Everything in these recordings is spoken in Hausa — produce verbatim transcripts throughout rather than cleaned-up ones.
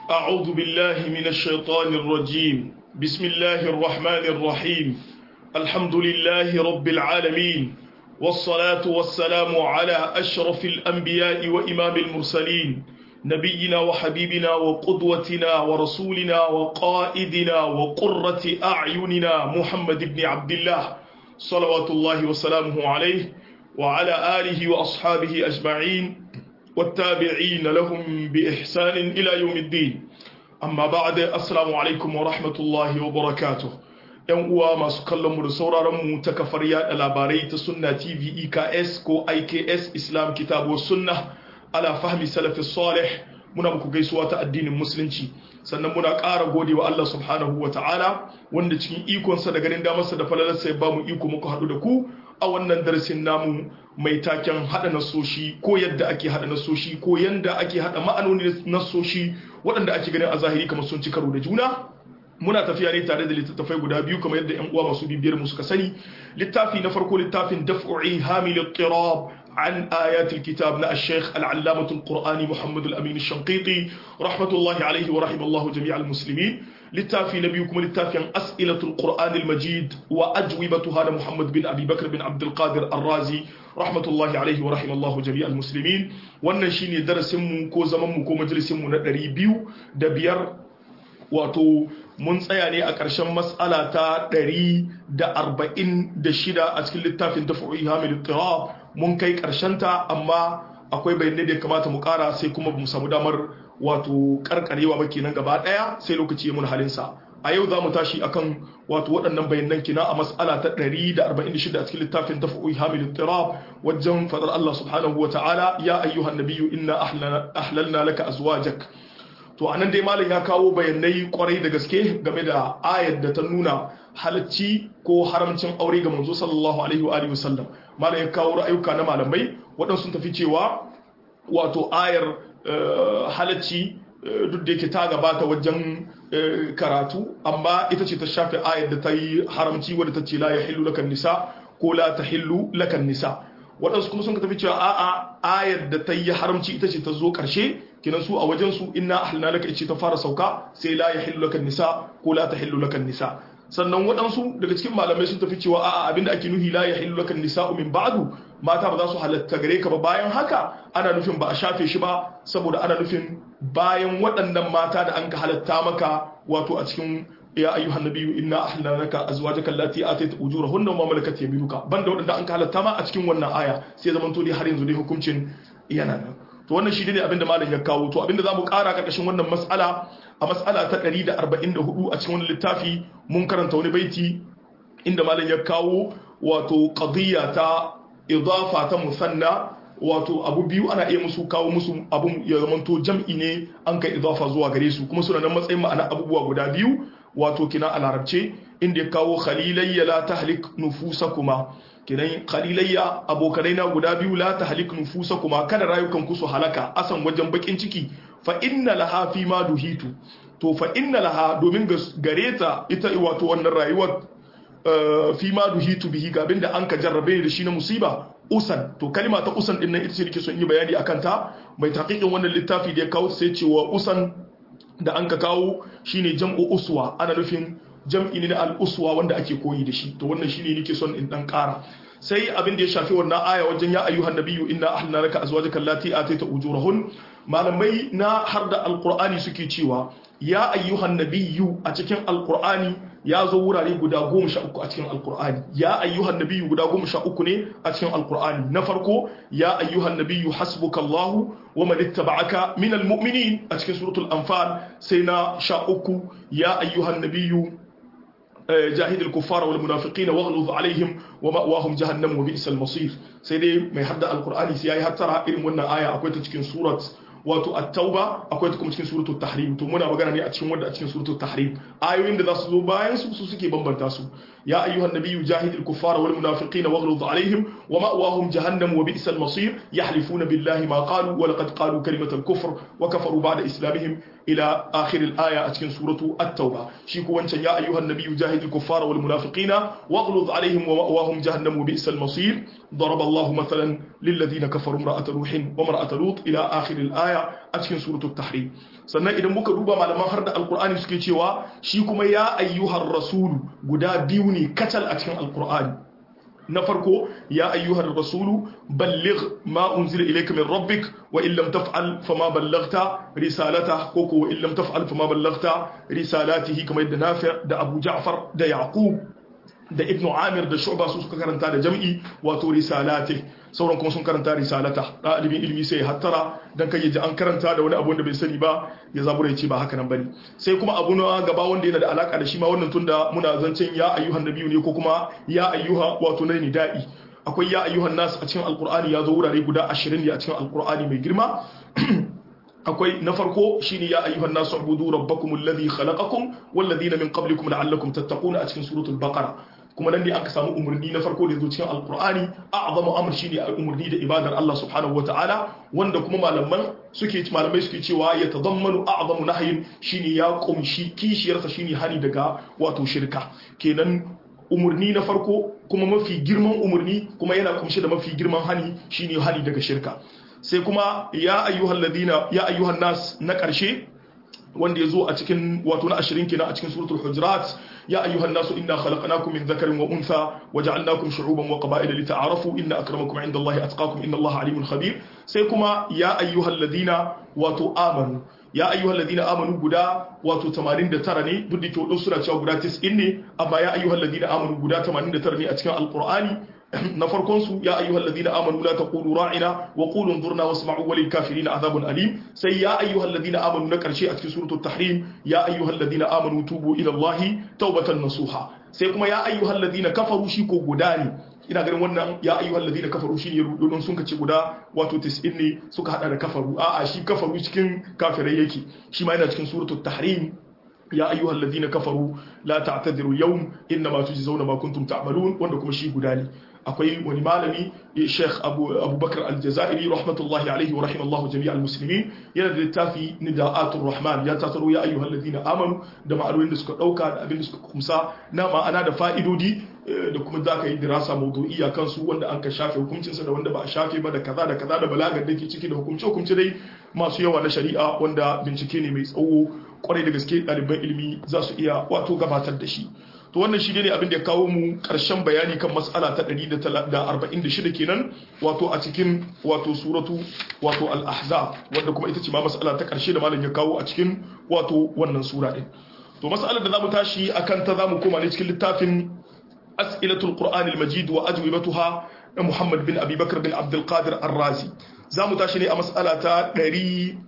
أعوذ بالله من الشيطان الرجيم بسم الله الرحمن الرحيم الحمد لله رب العالمين والصلاة والسلام على أشرف الأنبياء وإمام المرسلين نبينا وحبيبنا وقدوتنا ورسولنا وقائدنا وقرة أعيننا محمد بن عبد الله صلوات الله وسلامه عليه وعلى آله وأصحابه أجمعين والتابعين لهم بإحسان إلى يوم الدين أما بعد السلام عليكم ورحمة الله وبركاته ‘yan uwa masu kallon mu da sauraron mu ta kafar yada labarai ta sunna tv E K S ko I K S Islam kitabu sunna ala fahmi salafi salih muna muku gaisuwa ta addinin musulunci sannan muna ƙara godewa Allah subhanahu wa ta'ala wanda cikin ikonsa da ganin damarsa da falalarsa ya ba mu iko muku haɗu da ku a wannan darasin namu mai taken haɗa nasoshi ko yadda ake haɗa nasoshi ko yanda ake haɗa ma'anoni nasoshi waɗanda ake ganin a zahiri kamar sun ci karo da juna muna tafiya ne tare da littattafai guda biyu kamar yadda ƴan uwa masu bibiyar mu suka sani littafi na farko littafin daf'i hamil al-tirab an ayat al-kitab na al-sheikh al-allamah al-qur'ani Muhammad al-Amin al-Shanqiti rahmatullahi alayhi wa rahimallahu jami' al-muslimin littafi na biyu kuma littafin as'ilatul qur'an al-majid wa ajwibatuha na Muhammad bin Abi Bakr bin Abdul Qadir ar-Razi rahmatullahi alayhi wa rahimallahu jami' al-muslimin wannan shine darasin mu ko zaman mu ko majalisin mu na ɗari biyu da biyar wato mun tsaya ne a ƙarshen mas'ala ta ɗari da arba'in da shida a cikin littafin daf'i hamil al-tirab mun kai ta amma akwai bayanai da ya kamata mu ƙara sai kuma mu samu damar wato karkarewa ba kenan gaba ɗaya sai lokaci ya mun halinsa a yau za mu tashi akan wato waɗannan bayanan kina a mas'ala ta ɗari da arba'in da shida a cikin littafin daf'i hamil al-tirab wajen fadar Allah subhanahu wa ta'ala ya ayyuhan nabiyyu inna ahlalna laka azwajak to anan dai malam ya kawo bayanai kwarai da gaske game da ayar da ta nuna halacci ko haramcin aure ga manzo sallallahu alaihi wa alihi wasallam malam ya kawo ra'ayuka na malamai waɗansu sun tafi cewa wato ayar halacci duk da yake ta gabata wajen karatu amma ita ce ta shafe ayar da ta yi haramci wadda ta ce la yahillu lakan nisa ko la tahillu lakan nisa waɗansu kuma sun tafi cewa a'a ayar da ta yi haramci ita ce ta zo ƙarshe kinan su a wajen su inna ahlna laka ice ta fara sauka sai la yahillu lakan nisa ko la tahillu lakan nisa sannan waɗansu daga cikin malamai sun tafi cewa a'a abinda ake nuhi la yahillu lakan nisa min ba'du mata ba za su halatta gare ka ba bayan haka ana nufin ba a shafe shi ba saboda ana nufin bayan waɗannan mata da an ka halatta maka wato a cikin ya ayyuhan nabiyyu inna ahlna laka azwajaka allati atayta ujurahunna wa ma malakat yaminuka banda waɗanda an ka halatta ma a cikin wannan aya sai zaman to dai har yanzu dai hukuncin yana nan to wannan shi ne abinda malam ya kawo to abinda zamu ƙara karkashin wannan mas'ala a mas'ala ta ɗari da arba'in da hudu a cikin wannan littafi mun karanta wani baiti inda malam ya kawo wato qadiyya ta idafa ta musanna wato abu biyu ana iya musu kawo musu abun ya zamanto jam'i ne an kai idafa zuwa gare su kuma suna nan matsayin ma'ana abubuwa guda biyu wato kina a larabce inda ya kawo khalilayya la tahlik nufusakuma kinan khalilayya abokanai na guda biyu la tahlik nufusakuma kada rayukan ku su halaka asan wajen bakin ciki fa inna laha fi ma duhitu to fa inna laha domin gareta ita wato wannan rayuwar fi ma duhitu bihi ga abinda an ka jarrabe da shi na musiba usan to kalima ta usan din nan ita ce nake son yi bayani akan ta mai taqiqin wannan littafi da ya kawo sai cewa usan da an ka kawo shine jam'u uswa ana nufin jam'i ne na al-uswa wanda ake koyi da shi to wannan shine nake son in dan kara sai abin da ya shafi wannan aya wajen ya ayyuhan nabiyyu inna ahlna laka azwajaka allati atayta ujurahun malamai na har da alqur'ani suke cewa ya ayyuhan nabiyyu a cikin alqur'ani ya zo wurare guda goma sha uku a cikin alqur'ani ya ayyuhan nabiyyu guda goma sha uku ne a cikin alqur'ani na farko ya ayyuhan nabiyyu hasbukallahu wa man ittaba'aka minal mu'minin a cikin suratul anfal sai na sha uku ya ayyuhan nabiyyu جاهد الكفار والمنافقين واغلظ عليهم ومأواهم جهنم وبئس المصير سيدي ما يحدى القرآن سياي حتى إرم ونا آية أكويت تشكين سورة wato at-tauba akwai ta kuma cikin suratul tahrim to muna magana ne a cikin wanda a cikin suratul tahrim ayoyin da za su zo bayan su su suke bambanta su ya ayyuhan nabiyyu jahidil kuffara wal munafiqina waghluz alaihim wa ma'wahum jahannam wa bi'sal masir yahlifuna billahi ma qalu wa laqad qalu kalimatal kufr wa kafaru ba'da islamihim ila akhir al-aya a cikin suratu at-tauba shi ko wancan ya ayyuhan nabiyyu jahidil kuffara wal munafiqina waghluz alaihim wa ma'wahum jahannam wa bi'sal masir ضرب الله مثلا للذين كفروا امرأة نوح وامرأة لوط إلى آخر الآية أتكن سورة التحريم sannan idan muka duba malaman har da alkur'ani suke cewa shi kuma ya ayyuhar rasulu guda biyu ne kacal a cikin alkur'ani na farko ya ayyuhar rasulu balligh ma unzila ilayka min rabbik wa in lam taf'al fama ballaghta risalata ko ko in lam taf'al fama ballaghta risalatihi kamar yadda Nafi' da Abu Ja'far da Yaqub da Ibn Amir da Shu'ba su suka karanta da jam'i wato risalati sauran kuma sun karanta risalata dalibin ilimi sai hattara dan kai ji an karanta da wani abu wanda bai sani ba ya zabura ya ce ba haka nan bane sai kuma abu na gaba wanda yana da alaka da shi ma wannan tunda muna zancen ya ayyuhan nabiyyu ne ko kuma ya ayyuha wato na nida'i akwai ya ayyuhan nas a cikin alqur'ani ya zo wurare guda ashirin ne a cikin alqur'ani mai girma akwai na farko shine ya ayyuhan nasu ubudu rabbakum alladhi khalaqakum wal ladina min qablikum la'allakum tattaquna a cikin suratul baqara kuma nan ne aka samu umarni na farko da yazo cikin alqur'ani a'zamu amr shine umarni da ibadar Allah subhanahu wataala wanda kuma malaman suke malamai suke cewa ya tadammanu a'zamu nahyin shine ya kumshi kishiyarsa shine hani daga wato shirka kenan umarni na farko kuma mafi girman umarni kuma yana kumshe da mafi girman hani shine hani daga shirka sai kuma ya ayyuhal ladina ya ayyuhan nas na ƙarshe wanda yazo a cikin wato na ashirin kenan a cikin suratul hujurat ya ayyuhan nasu inna khalaqnakum min dhakarin wa untha waja'alnakum shu'uban wa qaba'ila lita'arafu inna akramakum 'indallahi atqakum innallaha 'alimun khabir sai kuma ya ayyuhal ladina wato amanu ya ayyuhal ladina amanu guda wato tamanin da tara ne duk da ke wadon sura cewa guda tis'in ne amma ya ayyuhal ladina amanu guda tamanin da tara ne a cikin alqur'ani na farkon su ya ayyuhal ladina amanu la taqulu ra'ina wa qulu anzurna wasma'u walil kafirin adhabun alim sai ya ayyuhal ladina amanu na karshe a cikin suratul tahrim ya ayyuhal ladina amanu tubu ila allahi tawbatan nasuha sai kuma ya ayyuhal ladina kafaru shi ko guda ne ina ganin wannan ya ayyuhal ladina kafaru shine rududun sun kace guda wato tis'in ne suka hada da kafaru a'a shi kafaru cikin kafirai yake shi ma yana cikin suratul tahrim ya ayyuhal ladina kafaru la ta'tadiru yawm inma tujzauna ma kuntum ta'malun wanda kuma shi guda ne akwai wani malami Sheikh Abu Abubakar Al-Jazairi rahmatullahi alaihi wa rahimallahu jami'al muslimin yana da littafi Nida'atur Rahman ya tattaro ya ayyuhal ladina amanu da ma'anonin da suka dauka da abin da suka kumsa na ma'ana da fa'idodi da kuma za ka yi dirasa mawdu'iyya kansu wanda an ka shafe hukuncinsa da wanda ba a shafe ba da kaza da kaza da balagar da ke ciki da hukumce-hukumce dai masu yawa na shari'a wanda bincike ne mai tsawo kwarai da gaske ɗaliban ilimi za su iya wato gabatar da shi to wannan shi ne abin da ya kawo mu ƙarshen bayani kan mas'ala ta ɗari da arba'in da shida kenan wato a cikin wato suratu wato al-ahzab wanda kuma ita ce ma mas'ala ta ƙarshe da malam ya kawo a cikin wato wannan sura din to mas'alar da zamu tashi akan ta zamu koma ne cikin littafin as'ilatul qur'anil majid wa ajwibatuha Muhammad bin Abi Bakr bin Abdul Qadir Ar-Razi zamu tashi ne a mas'ala ta ɗari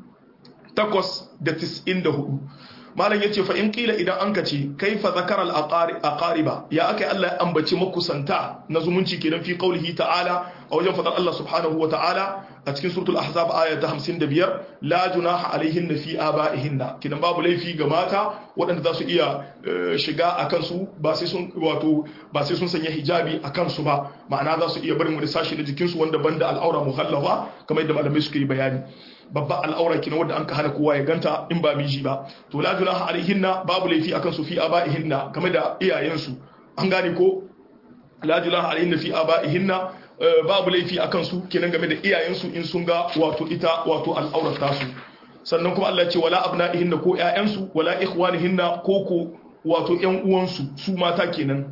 takwas da tis'in da hudu malam yace fa in qila idan an kace kaifa zakara al-aqariba ya akai Allah ya ambaci makusanta na zumunci kenan fi qaulihi ta'ala a wajen fadar Allah subhanahu wa ta'ala a cikin suratul ahzab aya ta hamsin da biyar la junaha alaihinna fi abaihinna kidan babu laifi ga mata waɗanda za su iya shiga akan su ba sai sun wato ba sai sun sanya hijabi akan su ba ma'ana za su iya barin wani sashi na jikin su wanda banda al'aura muhallafa kamar yadda malamai suka yi bayani babba al'aura kina wanda an ka hana kowa ya ganta in ba miji ba to la junaha alaihinna babu laifi akan su fi abaihinna game da iyayensu an gane ko la junaha alaihinna fi abaihinna babu laifi akan su kenan game da iyayensu in sun ga wato ita wato al'aurar tasu sannan kuma Allah ya ce wala abna'ihinna ko ƴaƴansu wala ikhwanihinna ko ko wato ƴan uwansu su mata kenan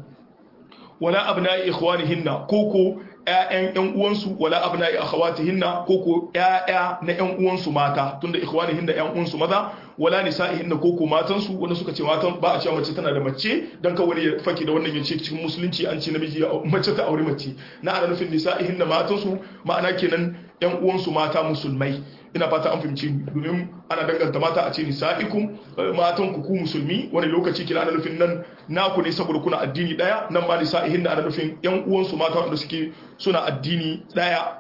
wala abna'i ikhwanihinna ko ko ƴaƴan ƴan uwansu wala abna'i akhawatihinna ko ko ƴaƴa na ƴan uwansu mata tunda ikhwanihinna ƴan uwansu maza wala nisa'ihinna ko ko matan su wanda suka ce matan ba a cewa mace tana da mace dan ka wani ya faki da wannan yace cikin musulunci an ce namiji mace ta aure mace na ana nufin nisa'ihinna matan su ma'ana kenan ƴan uwansu mata musulmai ina fata an fahimci domin ana danganta mata a ce nisa'ikum matan ku ku musulmi wani lokaci kina ana nufin nan naku ne saboda kuna addini daya nan ma nisa'ihinna ana nufin ƴan uwansu mata wanda suke suna addini daya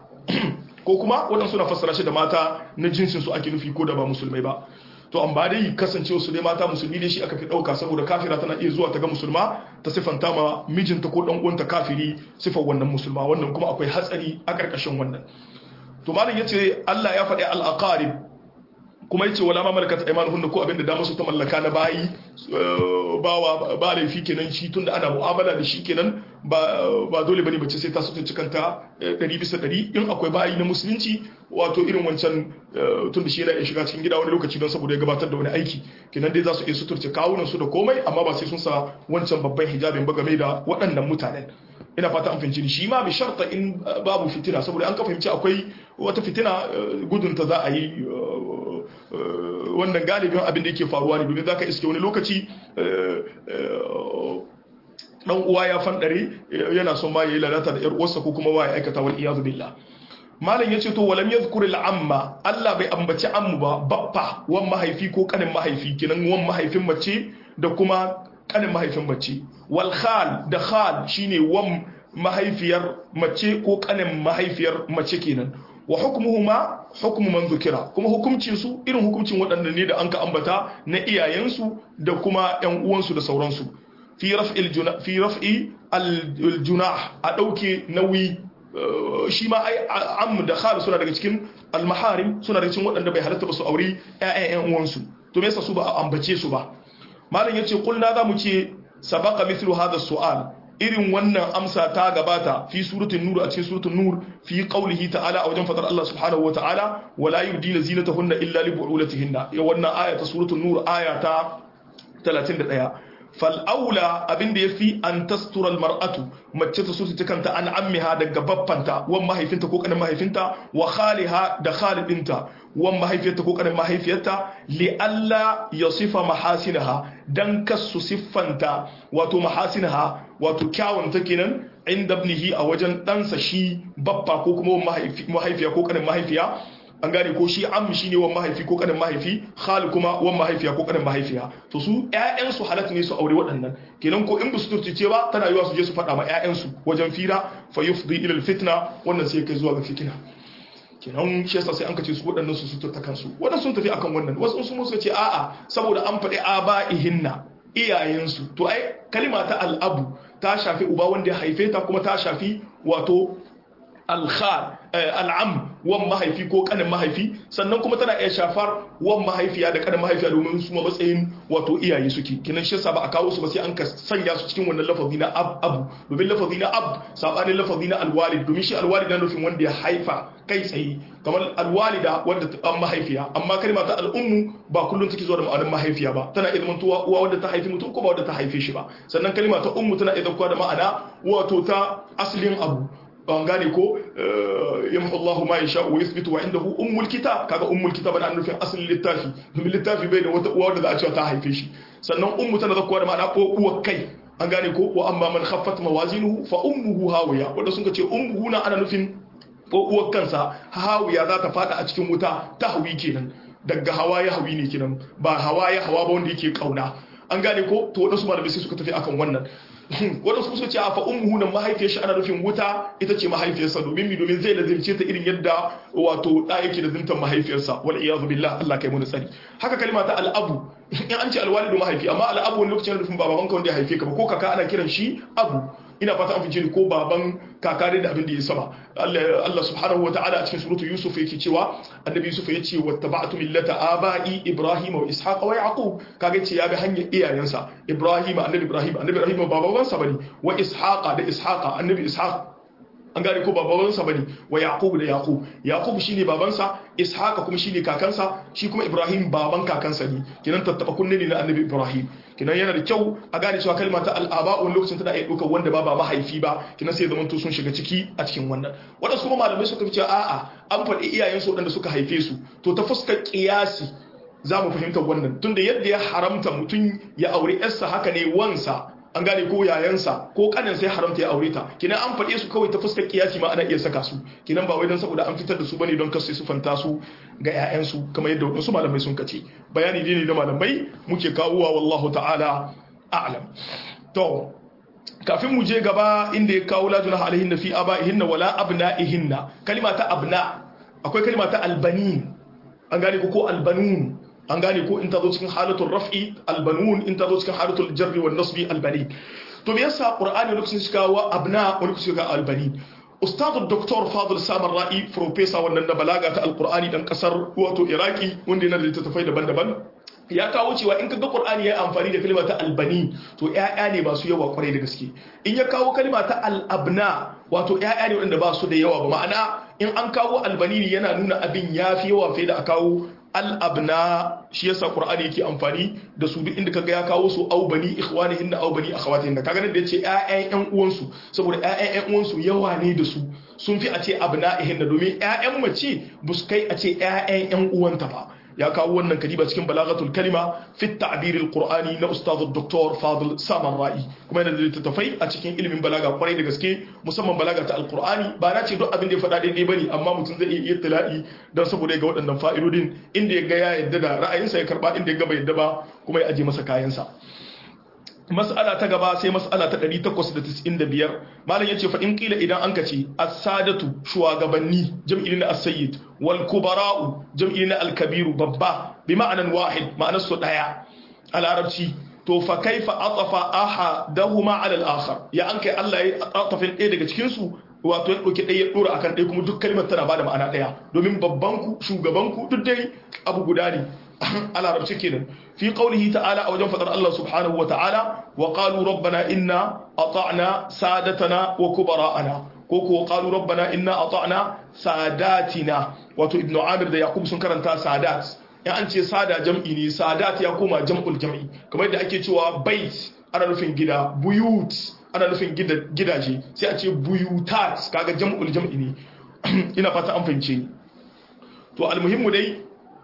ko kuma waɗansu suna fassara shi da mata na jinsin su ake nufi ko da ba musulmai ba to an ba dai kasancewa su dai mata musulmi ne shi aka fi ɗauka saboda kafira tana iya zuwa ta ga musulma ta siffanta ma mijinta ko ɗan uwanta kafiri siffar wannan musulma wannan kuma akwai hatsari a ƙarƙashin wannan to malam yace Allah ya faɗi al-aqarib kuma yace wala ma malakat aymanuhun ko abinda da musu ta mallaka na bayi bawa ba laifi kenan shi tunda ana mu'amala da shi kenan ba ba dole bane mace sai ta sutunci kanta ɗari bisa ɗari in akwai bayi na musulunci wato irin wancan tunda shi yana iya shiga cikin gida wani lokaci don saboda ya gabatar da wani aiki kenan dai za su iya suturce kawunan su da komai amma ba sai sun sa wancan babban hijabin ba game da waɗannan mutanen ina fata an fahimci shi ma bi sharta in babu fitina saboda an ka fahimci akwai wata fitina gudunta za a yi wannan galibin abin da yake faruwa ne domin za ka iske wani lokaci dan uwa ya fandare yana son ma yayi lalata da yar uwarsa ko kuma wa ya aikata wal iyad billah malam yace to walam yadhkur al amma Allah bai ambaci ammu ba baffa wan mahaifi ko kanin mahaifi kinan wan mahaifin mace da kuma kanin mahaifin mace wal khal da khal shine wan mahaifiyar mace ko kanin mahaifiyar mace kenan wa hukmuhuma hukmu man dhukira kuma hukuncin su irin hukuncin waɗannan ne da an ka ambata na iyayensu da kuma ƴan uwansu da sauransu fi raf'il junah fi raf'i al junah a dauke nauyi shi ma ai am da khal suna daga cikin al maharim suna daga cikin waɗanda bai halatta ba su aure ƴaƴan ƴan uwansu to me yasa su ba a ambace su ba malam yace kulna zamu ce sabaqa mithlu hadha su'al irin wannan amsa ta gabata fi suratul nur a cikin suratul nur fi qawlihi ta'ala a wajen fadar Allah subhanahu wa ta'ala wala yudina zinatahunna illa li bu'ulatihinna ya wannan aya ta suratul nur aya ta talatin da ɗaya fal aula abinda yafi an tastura al mar'atu mace ta sutu kanta an ammiha daga baffanta wan mahaifinta ko kanin mahaifinta wa khaliha da khalidinta wan mahaifiyarta ko kanin mahaifiyarta li alla yasifa mahasinaha dan kasu siffanta wato mahasinaha wato kyawun ta kenan inda ibnihi a wajen ɗansa shi baffa ko kuma mahaifiya ko kanin mahaifiya an gane ko shi ammi shine wan mahaifi ko kanin mahaifi khal kuma wan mahaifiya ko kanin mahaifiya to su ƴaƴan su halatta ne su aure waɗannan kenan ko in ba su turtice ba tana yiwa su je su faɗa ma ƴaƴan su wajen fira fa yufdi ila al fitna wannan sai kai zuwa ga fitina kenan shi yasa sai an kace su waɗannan su su ta kansu waɗannan sun tafi akan wannan wasu sun musu ce a'a saboda an faɗi aba'ihinna iyayensu to ai kalima ta al'abu ta shafi uba wanda ya haife ta kuma ta shafi wato alkhal al'am wan mahaifi ko kanin mahaifi sannan kuma tana iya shafar wan mahaifiya da kanin mahaifiya domin su ma matsayin wato iyaye suke kinan shi yasa ba a kawo su ba sai an ka sanya su cikin wannan lafazi na ab abu domin lafazi na ab sabanin lafazi na alwalid domin shi alwalid na nufin wanda ya haifa kai tsaye kamar alwalida wanda ta mahaifiya amma kalma ta al'ummu ba kullun take zuwa da ma'anar mahaifiya ba tana iya zamantowa uwa wanda ta haifi mutum ko ba wanda ta haife shi ba sannan kalma ta ummu tana iya zakuwa da ma'ana wato ta aslin abu an gane ko yamhu Allahu ma yasha wa yuthbitu wa indahu ummul kitab kaga ummul kitab ana nufin asalin littafi domin littafi bai da wata uwa wanda za a cewa ta haife shi sannan ummu tana zakuwa da ma'ana ko uwar kai an gane ko wa amma man khaffat mawazinuhu fa ummuhu hawiya wanda sun ce ummuhu na ana nufin ko uwar kansa hawiya za ta fada a cikin wuta ta hawi kenan daga hawa ya hawi ne kenan ba hawa ya hawa ba wanda yake kauna an gane ko to wadansu malamai sai suka tafi akan wannan wadansu suka ce a fa ummuhu nan mahaifiyar shi ana nufin wuta ita ce mahaifiyarsa domin mi domin zai lazimce ta irin yadda wato da yake da zintan mahaifiyarsa wal iyadu billah Allah kai mu tsari haka kalma ta al'abu in an ce alwalidu mahaifi amma al'abu wani lokacin nufin babanka wanda ya haife ka ba ko kaka ana kiran shi abu ina fata an fice ni ko baban kaka da abin da ya sama Allah subhanahu wa ta'ala a cikin suratu Yusuf yake cewa annabi Yusuf ya ce wattaba'tu millata aba'i Ibrahim wa Ishaq wa Yaqub kaga ce ya bi hanyar iyayensa Ibrahim annabi Ibrahim annabi Ibrahim babansa bane wa Ishaq da Ishaq annabi Ishaq an gane ko babansa bane wa Yaqub da Yaqub Yaqub shine babansa Ishaq kuma shine kakansa shi kuma Ibrahim baban kakansa ne kinan tattaba kunne ne na annabi Ibrahim kinan yana da kyau a gane cewa kalmar ta al'aba wani lokacin tana iya ɗaukar wanda ba ba mahaifi ba kinan sai zaman to sun shiga ciki a cikin wannan wadansu kuma malamai suka fi cewa a'a an faɗi iyayen su waɗanda suka haife su to ta fuskar kiyasi za mu fahimta wannan tunda yadda ya haramta mutum ya aure yarsa haka ne wansa an gane ko yayansa ko kanin sai haramta ya aure ta kinan an faɗe su kawai ta fuskar kiyasi ma ana iya saka su kinan ba wai don saboda an fitar da su bane don kasu su fanta su ga yayansu kamar yadda wasu malamai sun kace bayani ne da malamai muke kawowa wallahu ta'ala a'lam to kafin mu je gaba inda ya kawo la junaha alaihinna fi aba'ihinna wala abna'ihinna kalima ta abna akwai kalima ta albanin an gane ko ko albanun an gane ko in ta zo cikin halatul raf'i albanun in ta zo cikin halatul jarri wan nasbi albani to me yasa qur'ani lokacin shi kawo abna wani lokacin ga albani ustadu doktor Fadil Samar Ra'i professor wannan da balaga ta alqur'ani dan kasar wato Iraki wanda yana da littattafai daban-daban ya kawo cewa in kaga Qur'ani ya amfani da kalma ta albani to ƴaƴa ne masu yawa kwarai da gaske in ya kawo kalma ta al-abna wato ƴaƴa ne wanda ba su da yawa ba ma'ana in an kawo albani yana nuna abin yafi yawa fiye da a kawo al-abna shi yasa Qur'ani yake amfani da su duk inda kaga ya kawo su au bani ikhwanihin da au bani akhawatihin da kaga nan da yace ƴaƴan ƴan uwansu saboda ƴaƴan ƴan uwansu yawa ne da su sun fi a ce abna'ihin da domin ƴaƴan mace buskai a ce ƴaƴan ƴan uwanta ba ya kawo wannan kadiba cikin balagatul kalima fi ta'bir al-qur'ani na ustad doktor Fadil Samar Ra'i kuma yana da littattafai a cikin ilimin balaga kwarai da gaske musamman balaga ta al-qur'ani ba na ce duk abin da ya faɗa daidai bane amma mutum zai iya ittila'i dan saboda ga waɗannan fa'idodin inda ya ga ya yadda da ra'ayinsa ya karba inda ya ga bai yadda ba kuma ya aje masa kayansa mas'ala ta gaba sai mas'ala ta ɗari takwas da tis'in da biyar malam yace fa in qila idan an kace as-sadatu shugabanni jam'i na as-sayyid wal kubara'u jam'i na al-kabiru babba bi ma'anan wahid ma'anar su daya a larabci to fa kaifa atafa ahadahuma 'ala al-akhar ya an kai Allah ya atafin ɗaya daga cikin su wato ya dauki ɗaya ya dora akan ɗaya kuma duk kalmar tana bada ma'ana daya domin babban ku shugaban ku duk dai abu guda ne a larabci kenan fi qawlihi ta'ala a wajen fadar Allah subhanahu wa ta'ala wa qalu rabbana inna ata'na sadatana wa kubara'ana ko ko qalu rabbana inna ata'na sadatina wato ibnu amir da yaqub sun karanta sadat ya an ce sada jam'i ne sadat ya koma jam'ul jam'i kamar yadda ake cewa bait ana nufin gida buyut ana nufin gidaje sai a ce buyutat kaga jam'ul jam'i ne ina fata an fahimce ni to almuhimmu dai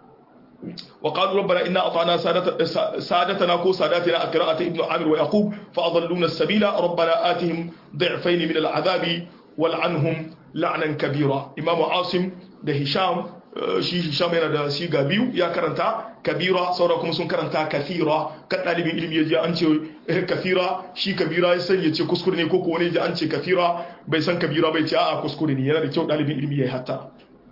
وقالوا ربنا إنا أطعنا سادتنا كو ساداتنا قراءة ابن عامر ويعقوب فأضلونا السبيل ربنا آتهم ضعفين من العذاب والعنهم لعنا كبيرا إمام عاصم ده هشام shi Hisham yana da siga biyu ya karanta kabira saura kuma sun karanta kathira kan dalibin ilimi yaji an ce kathira shi kabira ya sani yace kuskure ne ko ko wani yaji an ce kathira bai san kabira bai ce a'a kuskure ne yana da kyau dalibin ilimi yayi hatta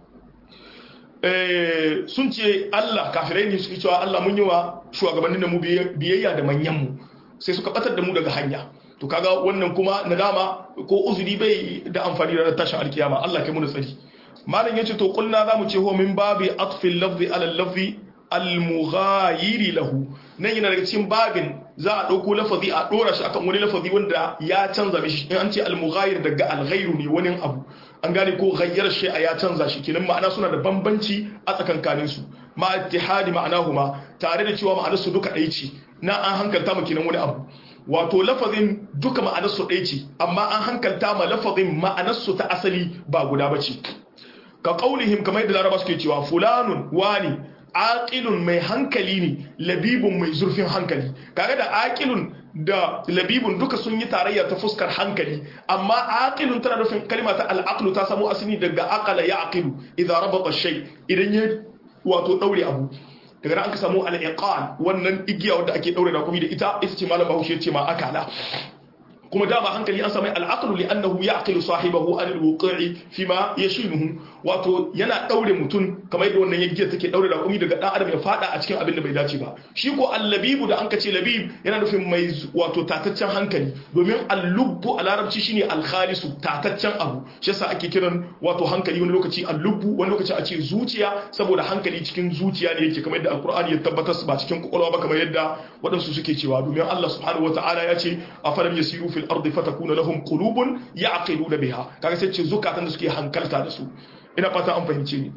sun ce Allah kafirai ne suke cewa Allah mun yi wa shugabannin da mu biyayya da manyanmu sai suka batar da mu daga hanya to kaga wannan kuma nadama ko uzuri bai da amfani da tashin alkiyama Allah kai mu tsari malam yace to kulna zamu ce ho min babi atfil lafzi ala lafzi al-mughayiri lahu nan yana daga cikin babin za a dauko lafazi a dora shi akan wani lafazi wanda ya canza mishi in an ce al-mughayir daga al-ghayru ne wani abu an gane ko ghayyar shi a ya canza shi kenan ma'ana suna da bambanci a tsakankanin su ma ittihadi ma'anahuma tare da cewa ma'anar su duka ɗaya ce na an hankalta mu kenan wani abu wato lafazin duka ma'anar su ɗaya ce amma an hankalta ma lafazin ma'anar su ta asali ba guda bace ka qaulihim kamar yadda laraba suke cewa fulanun wani aqilun mai hankali ne labibun mai zurfin hankali kaga da aqilun da labibun duka sun yi tarayya ta fuskar hankali amma aqilun tana nufin kalma ta al-aqlu ta samu asali daga aqala ya'qilu idza rabata shay idan ya wato daure abu daga nan an ka samu al-iqal wannan igiya wanda ake daure da kuma da ita ita ce malam Bahaushe ce ma akala kuma dama hankali an sami al'aqlu li annahu ya'qilu sahibahu an al-wuqi'i fima yashinuhu wato yana daure mutun kamar yadda wannan yagiya take daure da kuma daga dan adam ya fada a cikin abin da bai dace ba shi ko al-labibu da anka ce labib yana nufin mai wato tataccen hankali domin al-lubbu a larabci shine al-khalisu tataccen abu shi yasa ake kiran wato hankali wani lokaci al-lubbu wani lokaci a ce zuciya saboda hankali cikin zuciya ne yake kamar yadda al-qur'ani ya tabbatar ba cikin kokolwa ba kamar yadda wadansu suke cewa domin Allah subhanahu wataala ya ce afalam yasiru fil ardi fatakuna lahum qulubun ya'qiluna biha kaga sai ce zukatan da suke hankalta da su ina fata an fahimce ni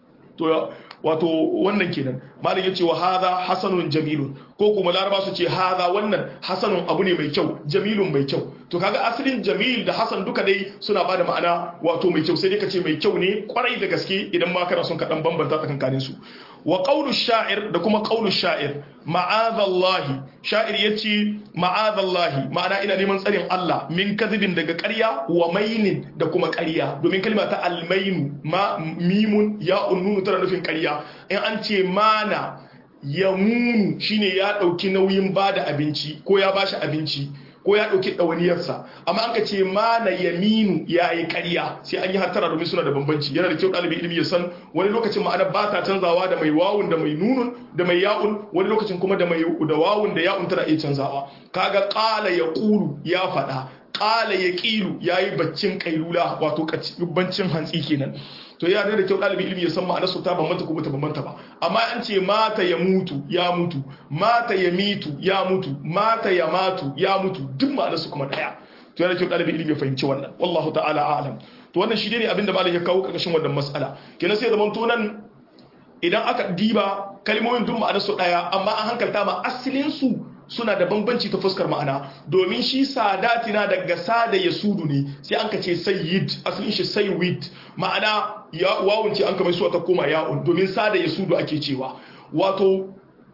to wato wannan kenan malam yace wa hadha hasanun jamilun ko kuma laraba su ce hadha wannan hasanun abu ne mai kyau jamilun mai kyau to kaga asalin jamil da hasan duka dai suna bada ma'ana wato mai kyau sai dai kace mai kyau ne kwarai da gaske idan ma kana son ka dan bambanta tsakankanin su wa qawlu sha'ir da kuma qawlu sha'ir ma'adallahi sha'ir yace ma'adallahi ma'ana ina neman tsarin Allah min kadhibin daga ƙarya wa mainin da kuma ƙarya domin kalma ta almainu ma mimun ya unnunu tana nufin ƙarya in an ce mana yamunu shine ya dauki nauyin bada abinci ko ya bashi abinci ko ya dauki dawaniyarsa amma an ka ce mana yaminu yayi ƙarya sai an yi hartara domin suna da bambanci yana da kyau ɗalibi ilimi ya san wani lokacin ma'ana ba ta canzawa da mai wawun da mai nunun da mai ya'un wani lokacin kuma da mai da wawun da ya'un tana iya canzawa kaga qala yaqulu ya fada qala yaqilu yayi baccin kailula wato baccin hantsi kenan to ya da kyau dalibi ilimi ya san ma'anar su ta bambanta ko bata bambanta ba amma an ce mata ya mutu ya mutu mata ya mitu ya mutu mata ya matu ya mutu duk ma'anar su kuma daya to yana kyau dalibi ilimi ya fahimci wannan wallahu ta'ala a'lam to wannan shi ne abinda malam ya kawo karkashin wannan mas'ala kenan sai zaman to nan idan aka diba kalmomin duk ma'anar su daya amma an hankalta ma asalin su suna da bambanci ta fuskar ma'ana domin shi sadatina daga sada ya sudu ne sai an ka ce sayyid asalin shi sayyid ma'ana ya wawun ce an ka mai suwa ta koma ya'un domin sada ya sudu ake cewa wato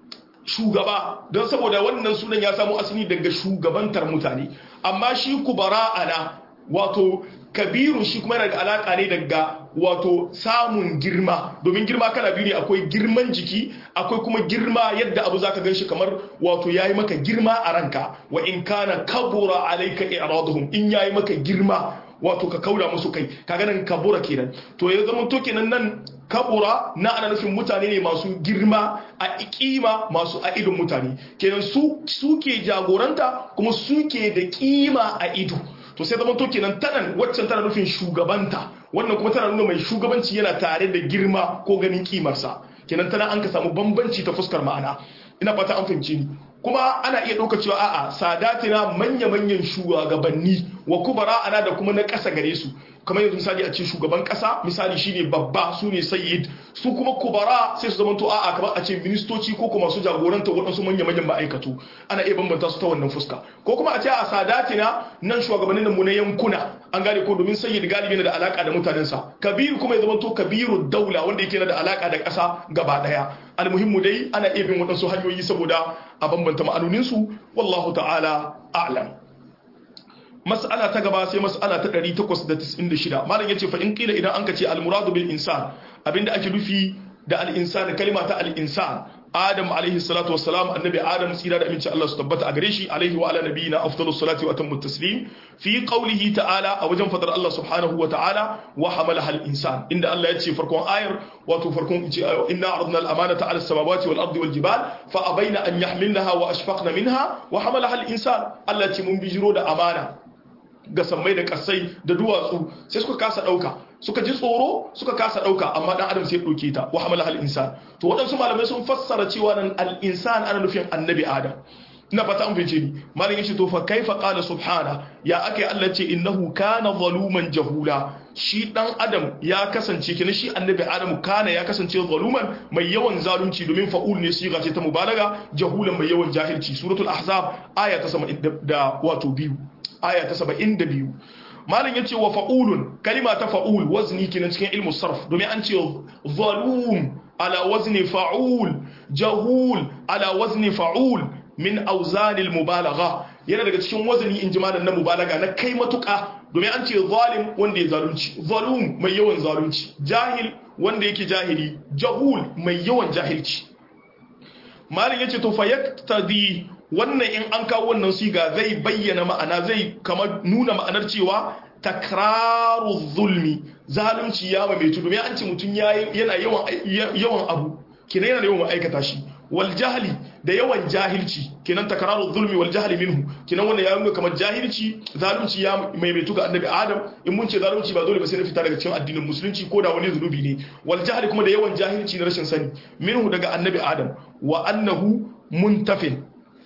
shugaba don saboda wannan sunan ya samu asali daga shugabantar mutane amma shi kubara ana wato kabirun shi kuma yana da alaka ne daga wato samun girma domin girma kala biyu ne akwai girman jiki akwai kuma girma yadda abu zaka ganshi kamar wato yayi maka girma a ranka wa in kana kabura alayka i'raduhum in yayi maka girma wato ka kauda musu kai kaga nan kabura kenan to ya zama to kenan nan kabura na ana nufin mutane ne masu girma a kima masu a idon mutane kenan su suke jagoranta kuma suke da kima a ido to sai zama to kenan tanan waccan tana nufin shugabanta wannan kuma tana nuna mai shugabanci yana tare da girma ko ganin kimarsa kenan tana an ka samu bambanci ta fuskar ma'ana ina fata an fahimci ni kuma ana iya ɗauka cewa a'a sadatina manya-manyan shugabanni wa kubara ana da kuma na ƙasa gare su kamar yanzu misali a ce shugaban ƙasa misali shine babba su ne sayyid su kuma kubara sai su zamanto a'a kamar a ce ministoci ko kuma su jagoranta waɗansu manya-manyan ma'aikatu ana iya bambanta su ta wannan fuska ko kuma a ce a sadatina nan shugabannin mu na yankuna an gane ko domin sayyid galibi na da alaka da mutanensa kabiru kuma ya zamanto kabiru daula wanda yake na da alaka da ƙasa gaba ɗaya almuhimmu dai ana iya bin waɗansu hanyoyi saboda a bambanta ma'anoninsu wallahu ta'ala a'lam mas'ala ta gaba sai mas'ala ta ɗari takwas da tis'in da shida malam yace fa in qila idan anka ce al muradu bil insan abinda ake nufi da al insan kalma ta al insan adam alaihi salatu wassalam annabi adam tsira da aminci Allah su tabbata a gare shi alaihi wa ala nabiyina afdalus salati wa atammu taslim fi qawlihi ta'ala a wajen fadar Allah subhanahu wa ta'ala wa hamalaha al insan inda Allah ya ce farkon ayar wato farkon ce inna aradna al amanata ala samawati wal ardi wal jibal fa abaina an yahmilnaha wa ashfaqna minha wa hamalaha al insan Allah ce mun bijiro da amana ga sammai da kasai da duwatsu sai suka kasa dauka suka ji tsoro suka kasa dauka amma dan adam sai ya dauke ta wa hamalaha al insan to wadansu malamai sun fassara cewa nan al insan ana nufin annabi adam ina fata an fice ni malamin yace to fa kaifa qala subhana ya akai Allah ce innahu kana zaluman jahula shi dan adam ya kasance kina shi annabi adam kana ya kasance zaluman mai yawan zalunci domin fa'ul ne siga ce ta mubalaga jahulan mai yawan jahilci suratul ahzab aya ta saba'in da wato biyu aya ta saba'in da biyu malam yace wa fa'ulun kalima ta fa'ul wazni kinan cikin ilmu sarf domin an ce zalum ala wazni fa'ul jahul ala wazni fa'ul min auzanil mubalagha yana daga cikin wazni in jimalan na mubalaga na kai matuka domin an ce zalim wanda ya zalunci zalum mai yawan zalunci jahil wanda yake jahili jahul mai yawan jahilci malam yace to fa yaktadi wannan in an kawo wannan siga zai bayyana ma'ana zai kamar nuna ma'anar cewa takraru zulmi zalunci ya mai tudu domin an ce mutum yana yawan yawan abu kina yana yawan aikata shi wal jahli da yawan jahilci kenan takraru zulmi wal jahli minhu kenan wannan ya nuna kamar jahilci zalunci ya mai mai tuga annabi adam in mun ce zalunci ba dole ba sai na fita daga cikin addinin musulunci ko da wani zunubi ne wal jahli kuma da yawan jahilci na rashin sani minhu daga annabi adam wa annahu muntafin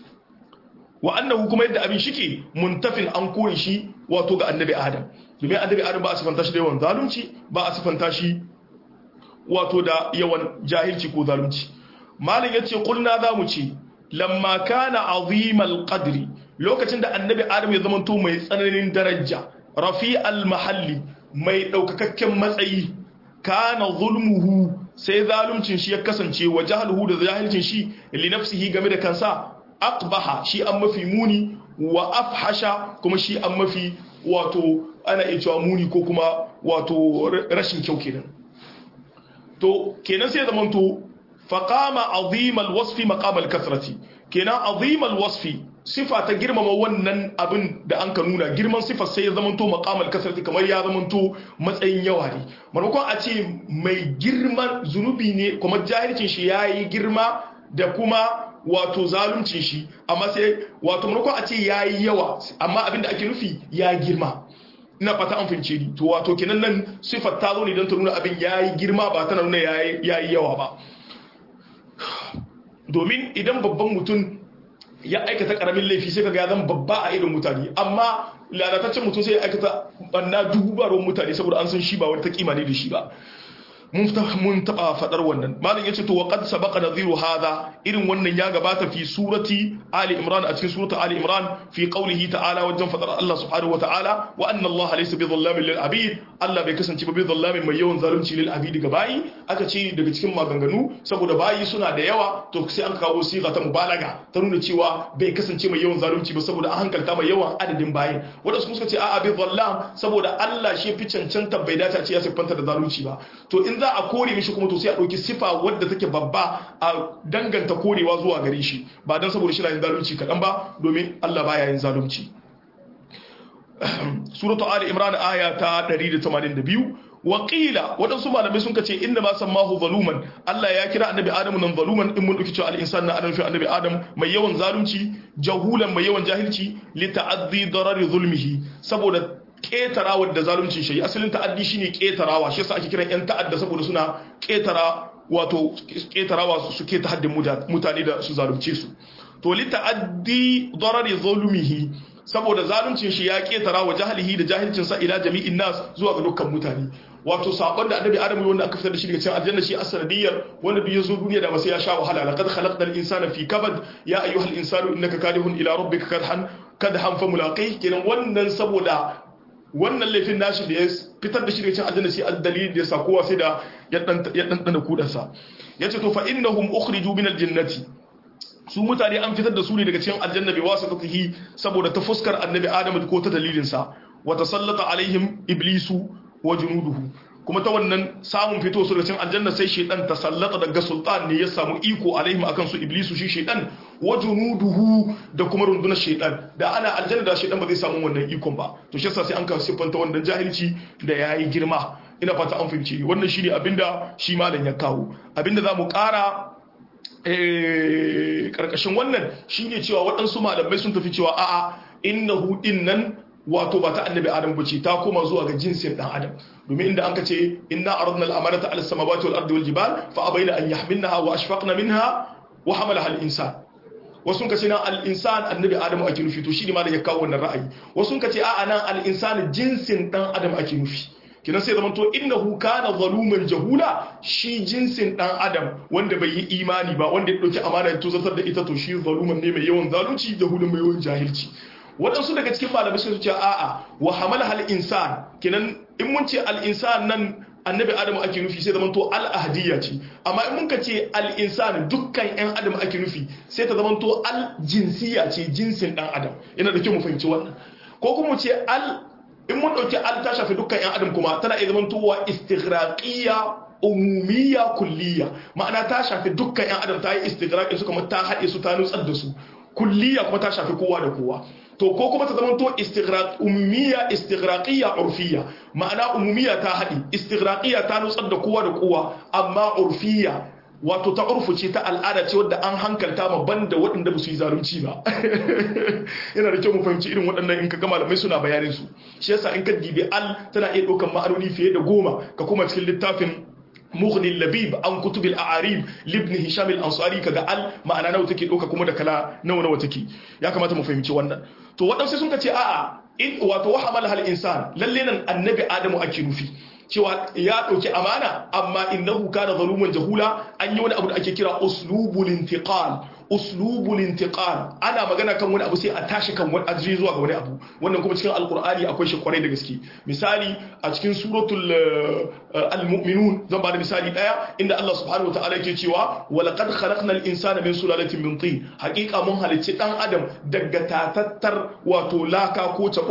wa annahu kuma yadda abin shike muntafin an kore shi wato ga annabi adam domin annabi adam ba a sifanta shi da yawan zalunci ba a sifanta shi wato da yawan jahilci ko zalunci malin yace kulna zamu ce lamma kana azimal qadri lokacin da annabi adam ya zamanto mai tsananin daraja rafi al mahalli mai daukakakken matsayi kana zulmuhu sai zaluncin shi ya kasance wa jahluhu da jahilcin shi li nafsihi game da kansa aqbaha shi an mafi muni wa afhasha kuma shi an mafi wato ana iya cewa muni ko kuma wato rashin kyau kenan to kenan sai zaman to faqama azim alwasfi maqam alkathrati kenan azim alwasfi sifa ta girmama wannan abin da an ka nuna girman sifar sai ya zaman to maqam alkathrati kamar ya zaman to matsayin yawa ne maimakon a ce mai girman zunubi ne kuma jahilcin shi yayi girma da kuma wato zaluncin shi amma sai wato maimakon a ce yayi yawa amma abinda ake nufi ya girma ina fata an fince ni to wato kenan nan sifar ta zo ne don ta nuna abin yayi girma ba tana nuna yayi yayi yawa ba domin idan babban mutum ya aikata karamin laifi sai kaga ya zama babba a irin mutane amma lalataccen mutum sai ya aikata banna dubu baron mutane saboda an san shi ba wani ta kima ne da shi ba mun taba fadar wannan malin yace to waqad sabaqa nadhiru hadha irin wannan ya gabata fi surati ali imran a cikin surati ali imran fi qawlihi ta'ala wajen fadar Allah subhanahu wa ta'ala wa anna Allah laysa bi dhallamin lil abid Allah bai kasance ba bi dhallamin mai yawan zalunci lil abid ga bayi aka ce daga cikin maganganu saboda bayi suna da yawa to sai an kawo siga ta mubalaga ta nuna cewa bai kasance mai yawan zalunci ba saboda an hankalta mai yawan adadin bayi wanda suka ce a'a bi dhallam saboda Allah shi fi cancanta bai dace a ce ya siffanta da zalunci ba to in za a kore mishi kuma to sai a ɗauki sifa wadda take babba a danganta korewa zuwa gare shi ba don saboda shi na yin zalunci kaɗan ba domin Allah baya yin zalunci suratu ali imran aya ta ɗari da tamanin da biyu waƙila waɗansu malamai sun kace inda ma sammahu zaluman Allah ya kira annabi adamu nan zaluman in mun ɗauki cewa al-insan na adam fi annabi adam mai yawan zalunci jahulan mai yawan jahilci li ta'addi darari zulmihi saboda ƙetarawar da zaluncin shi asalin ta'addi shine ƙetarawa shi yasa ake kiran yan ta'adda saboda suna ƙetara wato ƙetarawa su ke ta haddin mutane da su zalunce su to li ta'addi darari zulmihi saboda zaluncin shi ya ƙetara wa jahilihi da jahilcin sa ila jami'in nas zuwa ga dukkan mutane wato sabon da annabi adamu wanda aka fitar da shi daga cikin aljanna shi asanadiyar wanda duk yazo duniya da ba sai ya sha wahala laqad khalaqnal insana fi kabad ya ayyuhal insanu innaka kadihun ila rabbika kadhan kadhan fa mulaqih kenan wannan saboda wannan laifin nashi da ya fitar da shi daga cikin aljanna shi dalilin da ya sa kowa sai da ya dan dan kudansa yace to fa innahum ukhriju min aljannati su mutane an fitar da su ne daga cikin aljanna bi wasatatihi saboda ta fuskar annabi adam ko ta dalilin sa wa tasallata alaihim iblisu wa junuduhu kuma ta wannan samun fito su daga cikin aljanna sai shedan tasallata daga sultan ne ya samu iko alaihim akan su iblisu shi shedan wa junuduhu da kuma rundunar shedan da ana aljanna da shedan ba zai samu wannan ikon ba to shi yasa sai an kawo siffanta wannan jahilci da yayi girma ina fata an fahimci wannan shine abinda shi malam ya kawo abinda zamu ƙara eh karkashin wannan shine cewa waɗansu malamai sun tafi cewa a'a innahu dinnan wato ba ta annabi adam bace ta koma zuwa ga jinsin dan adam domin inda anka ce inna aradna al-amanata ala samawati wal ardi wal jibal fa abayna an yahmilnaha wa ashfaqna minha wa hamalaha al-insan wasu ka ce nan al-insan annabi adam ake nufi to shi ne ma da ya kawo wannan ra'ayi wasu ka ce a'a nan al-insan jinsin dan adam ake nufi kinan sai zamanto innahu kana zaluman jahula shi jinsin dan adam wanda bai yi imani ba wanda ya dauki amana ya tozartar da ita to shi zaluman ne mai yawan zalunci jahulan mai yawan jahilci waɗansu daga cikin malamai sun ce a'a wa hamala hal insan kinan in mun ce al insan nan annabi adamu ake nufi sai zamanto al ahdiyya ce amma in mun ka ce al insan dukkan yan adam ake nufi sai ta zamanto al jinsiya ce jinsin dan adam yana da kyau mu fahimci wannan ko kuma mu ce al in mun dauki al ta shafi dukkan yan adam kuma tana iya zamantowa istighraqiyya umumiyya kulliyya ma'ana ta shafi dukkan yan adam ta yi istighraqi su kuma ta haɗe su ta nutsar da su kulliyya kuma ta shafi kowa da kowa to ko kuma ta zamanto istighraq umumiyya istighraqiyya urfiyya ma'ana umumiyya ta haɗe istighraqiyya ta nutsar da kowa da kowa amma urfiyya wato ta urfu ce ta al'ada ce wadda an hankalta ma banda waɗanda ba su yi zalunci ba yana da kyau mu fahimci irin waɗannan in ka ga malamai suna bayanin su shi yasa in ka dibi al tana iya ɗaukar ma'anoni fiye da goma ka kuma cikin littafin mughni labib an kutubil a'arib libni hisham al-ansari kaga al ma'ana nawa take ɗauka kuma da kala nawa nawa take ya kamata mu fahimci wannan to waɗansu sun ka ce a'a in wato wa hamala hal insan lalle nan annabi adamu ake nufi cewa ya ɗauki amana amma innahu kana zaluman jahula an yi wani abu da ake kira uslubul intiqal uslubul intiqal ana magana kan wani abu sai a tashi kan wani ajri zuwa ga wani abu wannan kuma cikin alqur'ani akwai shi kwarai da gaske misali a cikin suratul almu'minun zan ba da misali daya inda Allah subhanahu wataala yake cewa walaqad khalaqnal insana min sulalatin min tin haqiqa mun halicci dan adam daga tatattar wato laka ko tabo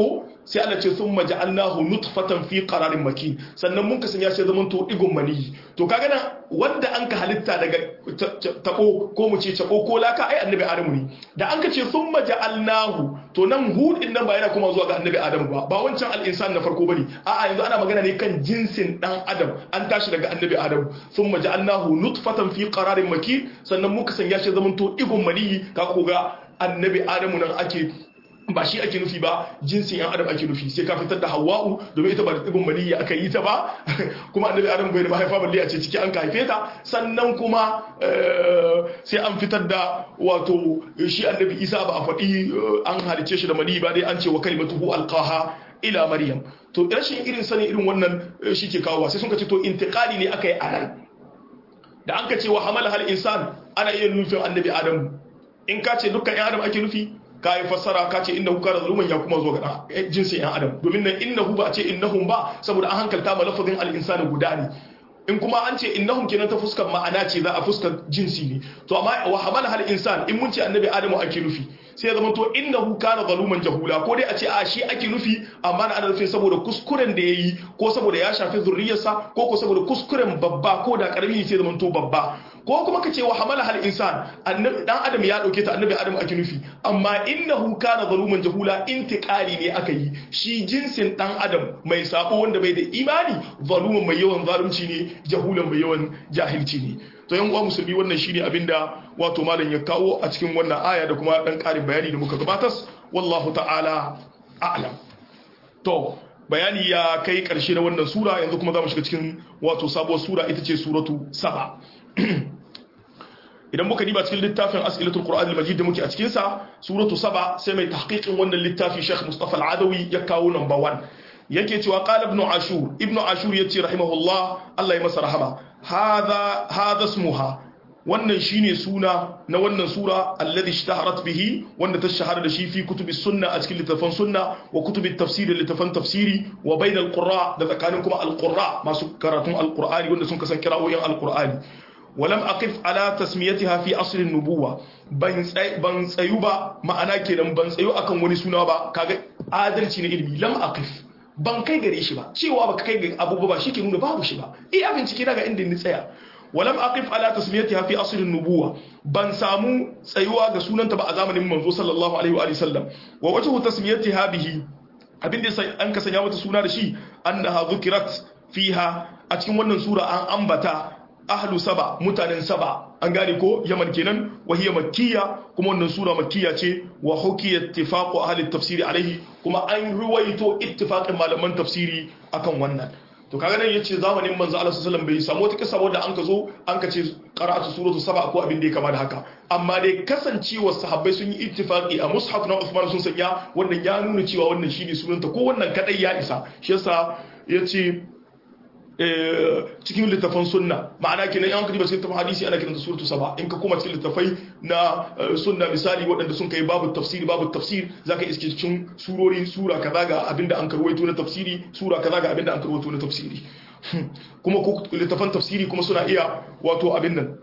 sai Allah ce thumma ja'alnahu nutfatan fi qararin makin sannan mun ka sanya shi zaman to digon mani to kaga nan wanda an ka halitta daga tabo ko mu ce tabo ko laka ai annabi adamu ne da an ka ce thumma ja'alnahu to nan hu din nan ba yana kuma zuwa ga annabi adamu ba ba wancan al-insan na farko bane a'a yanzu ana magana ne kan jinsin dan adam an tashi daga annabi adamu thumma ja'alnahu nutfatan fi qararin makin sannan muka sanya shi zaman to digon mani ka koga annabi adamu nan ake ba shi ake nufi ba jinsin yan adam ake nufi sai ka fitar da hawa'u domin ita ba da tsibin maniyya aka yi ta ba kuma annabi adam bai da mahaifa balle a ce ciki an ka haife ta sannan kuma sai an fitar da wato shi annabi isa ba a faɗi an halice shi da maniyyi ba dai an ce wa kalimatuhu alqaha ila maryam to rashin irin sani irin wannan shi ke kawo sai sun ka ce to intiqali ne aka yi a nan da an ka ce wa hamala hal insan ana iya nufin annabi adam in ka ce dukkan yan adam ake nufi ka yi fassara ka ce innahu kana zaluman ya kuma zo ga jinsin yan adam domin nan innahu ba a ce innahum ba saboda an hankalta ma lafazin al-insani guda ne in kuma an ce innahum kenan ta fuskar ma'ana ce za a fuskar jinsi ne to amma wa hamala hal insan in mun ce annabi adamu ake nufi sai ya zama to innahu kana zaluman jahula ko dai a ce a shi ake nufi amma na ana nufin saboda kuskuren da yayi ko saboda ya shafi zurriyarsa ko ko saboda kuskuren babba ko da karami sai zama to babba ko kuma ka ce wa hamala hal insan annabi dan adam ya dauke ta annabi adam ake nufi amma innahu kana zaluman jahula intiqali ne aka yi shi jinsin dan adam mai sako wanda bai da imani zaluman mai yawan zalunci ne jahulan mai yawan jahilci ne to yan uwa musulmi wannan shine abinda wato malam ya kawo a cikin wannan aya da kuma dan karin bayani da muka gabatar wallahu ta'ala a'lam to bayani ya kai karshe na wannan sura yanzu kuma zamu shiga cikin wato sabuwar sura ita ce suratu saba idan muka diba cikin littafin as'ilatul qur'an al-majid da muke a cikin sa suratu saba sai mai tahqiqin wannan littafi Sheikh Mustafa al-Adawi ya kawo number one yake cewa qala ibn ashur ibn ashur yace rahimahullah Allah ya masa rahama hadha hadha ismuha wannan shine suna na wannan sura alladhi ishtaharat bihi wanda ta shahara da shi fi kutubi sunna a cikin littafan sunna wa kutubi tafsir littafan tafsiri wa bainal qurra da tsakanin kuma al-qurra masu karatun al-qur'ani wanda sun kasan kira'o'in al-qur'ani ولم أقف على تسميتها في أصل النبوة ban tsayu ba ma'ana kenan ban tsayu akan wani suna ba kaga adalci na ilimi lam aqif ban kai gare shi ba cewa baka kai ga abubuwa ba shike nuna babu shi ba iya bincike daga inda ni tsaya walam aqif ala tasmiyatiha fi asl an-nubuwa ban samu tsayuwa ga sunanta ba a zamanin manzo sallallahu alaihi wa sallam wa wajhu tasmiyatiha bihi abinda sai an ka sanya mata suna da shi annaha dhukirat fiha a cikin wannan sura an ambata ahlu saba mutanen saba an gane ko yaman kenan wahiya makkiya kuma wannan sura makkiya ce wa hukiya ittifaqu ahli tafsiri alaihi kuma an ruwaito ittifaqin malaman tafsiri akan wannan to kaga nan yace zamanin manzo Allah sallallahu alaihi wasallam bai samu wata kisa wanda an ka zo an ka ce qara'atu suratu saba ko abin da ya kama da haka amma dai kasancewar sahabbai sun yi ittifaqi a mushaf na Uthman sun sanya wannan ya nuna cewa wannan shine sunanta ko wannan kadai ya isa shi yasa yace cikin littafan sunna ma'ana kenan yan kadi ba sai tafsir hadisi ana kiranta suratu saba in ka koma cikin littafai na sunna misali waɗanda sun kai babu tafsiri babu tafsir zaka iske cikin surori sura kaza ga abinda an karwaito na tafsiri sura kaza ga abinda an karwaito na tafsiri kuma ko littafan tafsiri kuma suna iya wato abin nan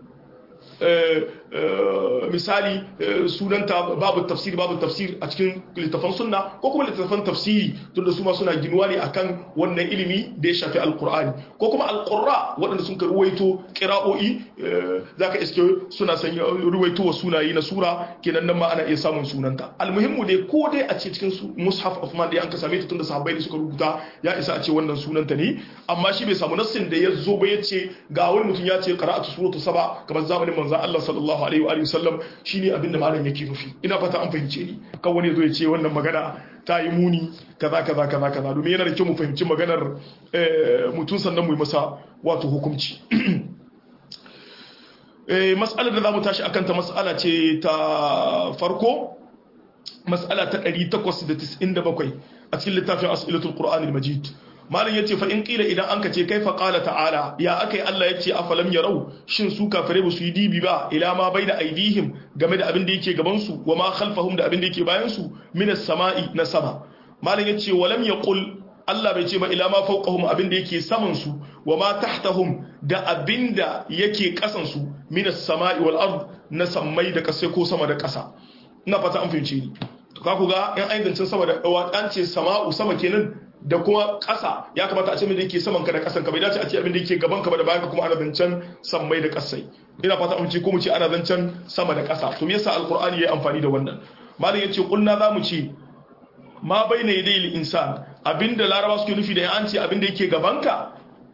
misali sunanta babu tafsir babu tafsir a cikin littafan sunna ko kuma littafan tafsiri tunda su ma suna ginuwa ne akan wannan ilimi da ya shafi alqur'ani ko kuma alqurra waɗanda sun ka ruwaito qira'o'i zaka iske suna sanya ruwaito wa sunayi na sura kenan nan ma ana iya samun sunanta almuhimmu dai ko dai a ce cikin mushaf Uthman da an ka same ta tunda sahabbai da suka rubuta ya isa a ce wannan sunanta ne amma shi bai samu nassin da ya zo ba yace ga wani mutum ya ce qira'atu suratu saba kamar zamanin manzon Allah sallallahu alaihi wa sallam shine abin da malam yake nufi ina fata an fahimce ni kan wani zo ya ce wannan magana ta yi muni kaza kaza kaza kaza domin yana da kyau mu fahimci maganar mutum sannan mu yi masa wato hukunci mas'alar da zamu tashi akan ta mas'ala ce ta farko mas'ala ta ɗari takwas da tis'in da bakwai a cikin littafin as'ilatul qur'anil majid malam yace fa in qila idan anka ce kaifa qala ta'ala ya akai Allah yace afalam yarau shin su kafire ba su yi dibi ba ila ma baina aidihim game da abin da yake gaban su wa ma khalfahum da abin da yake bayan su minas sama'i na sama malam yace walam yaqul Allah bai ce ba ila ma fawqahum abin da yake saman su wa ma tahtahum da abin da yake kasan su minas sama'i wal ard na sammai da kasai ko sama da kasa ina fata an fahimce ni to ka ku ga in an zancen sama da an ce sama'u sama kenan da kuma ƙasa ya kamata a ce abin da yake saman ka da ƙasan ka bai dace a ce abin da yake gaban ka ba da bayan ka kuma ana zancen sammai da ƙasai ina fata mun ce ko mu ce ana zancen sama da ƙasa to me yasa alqur'ani yayi amfani da wannan malam yace kulna zamu ce ma baina yadayil insan abinda laraba suke nufi da an ce abinda yake gaban ka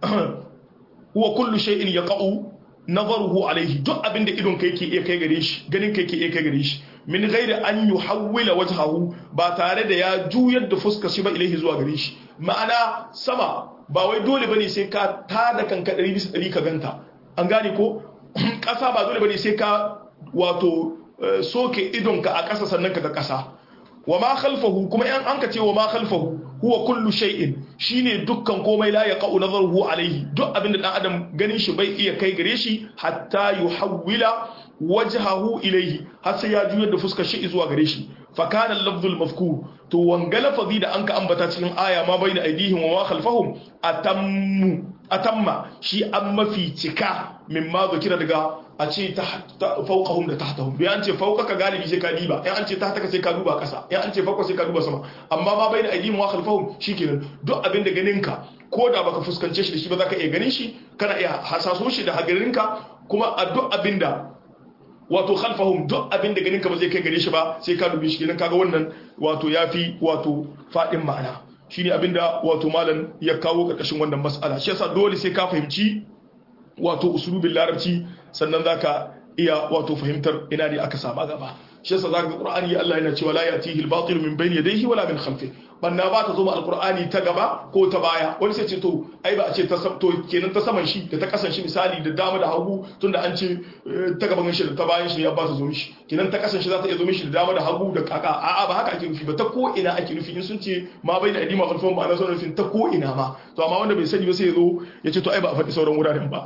huwa kullu shay'in yaqa'u nazaruhu alayhi duk abinda idon ka yake iya kai gare shi ganin ka yake iya kai gare shi min ghairi an yuhawwila wajhahu ba tare da ya juyar da fuskar shi ba ilaihi zuwa gare shi ma'ana sama ba wai dole bane sai ka tada kanka ɗari bisa ɗari ka ganta an gane ko ƙasa ba dole bane sai ka wato soke idon ka a ƙasa sannan ka ga ƙasa wa ma khalfahu kuma yan an ka ce wa ma khalfahu huwa kullu shay'in shine dukkan komai la yaqau nazaruhu alayhi duk abinda dan adam ganin shi bai iya kai gare shi hatta yuhawwila wajhahu ilayhi har sai ya juyar da fuskar shi zuwa gare shi fa kana al-lafzul mafkur to wanga lafazi da anka ambata cikin aya ma bayna aydihim wa ma khalfahum atammu atamma shi an mafi cika mimma zikira daga a ce ta fawqahum da tahtahum bai an ce fawqaka galibi sai ka diba in an ce tahtaka sai ka duba kasa in an ce fawqa sai ka duba sama amma ma bayna aydihim wa khalfahum shikenan duk abin da ganinka ko da baka fuskance shi da shi ba zaka iya ganin shi kana iya hasaso shi da hagarinka kuma a duk abin da wato khalfahum duk abin da ganinka ba zai kai gare shi ba sai ka dubi shi kenan kaga wannan wato yafi wato fadin ma'ana shine abinda wato malam ya kawo karkashin wannan mas'ala shi yasa dole sai ka fahimci wato usulubin larabci sannan zaka iya wato fahimtar ina ne aka saba gaba shi yasa zaka ga qur'ani Allah yana cewa la yatihi al-batil min bayni yadayhi wala min khalfihi banna ba ta zo ma alqur'ani ta gaba ko ta baya wani sai ce to ai ba a ce ta to kenan ta saman shi da ta kasan shi misali da dama da hagu tunda an ce ta gaban shi da ta bayan shi ya ba ta zo mishi kenan ta kasan shi za ta iya zo mishi da dama da hagu da kaka a'a ba haka ake nufi ba ta ko ina ake nufi in sun ce ma bai da adima alfan ba na so nufin ta ko ina ma to amma wanda bai sani ba sai ya zo ya ce to ai ba a faɗi sauran wuraren ba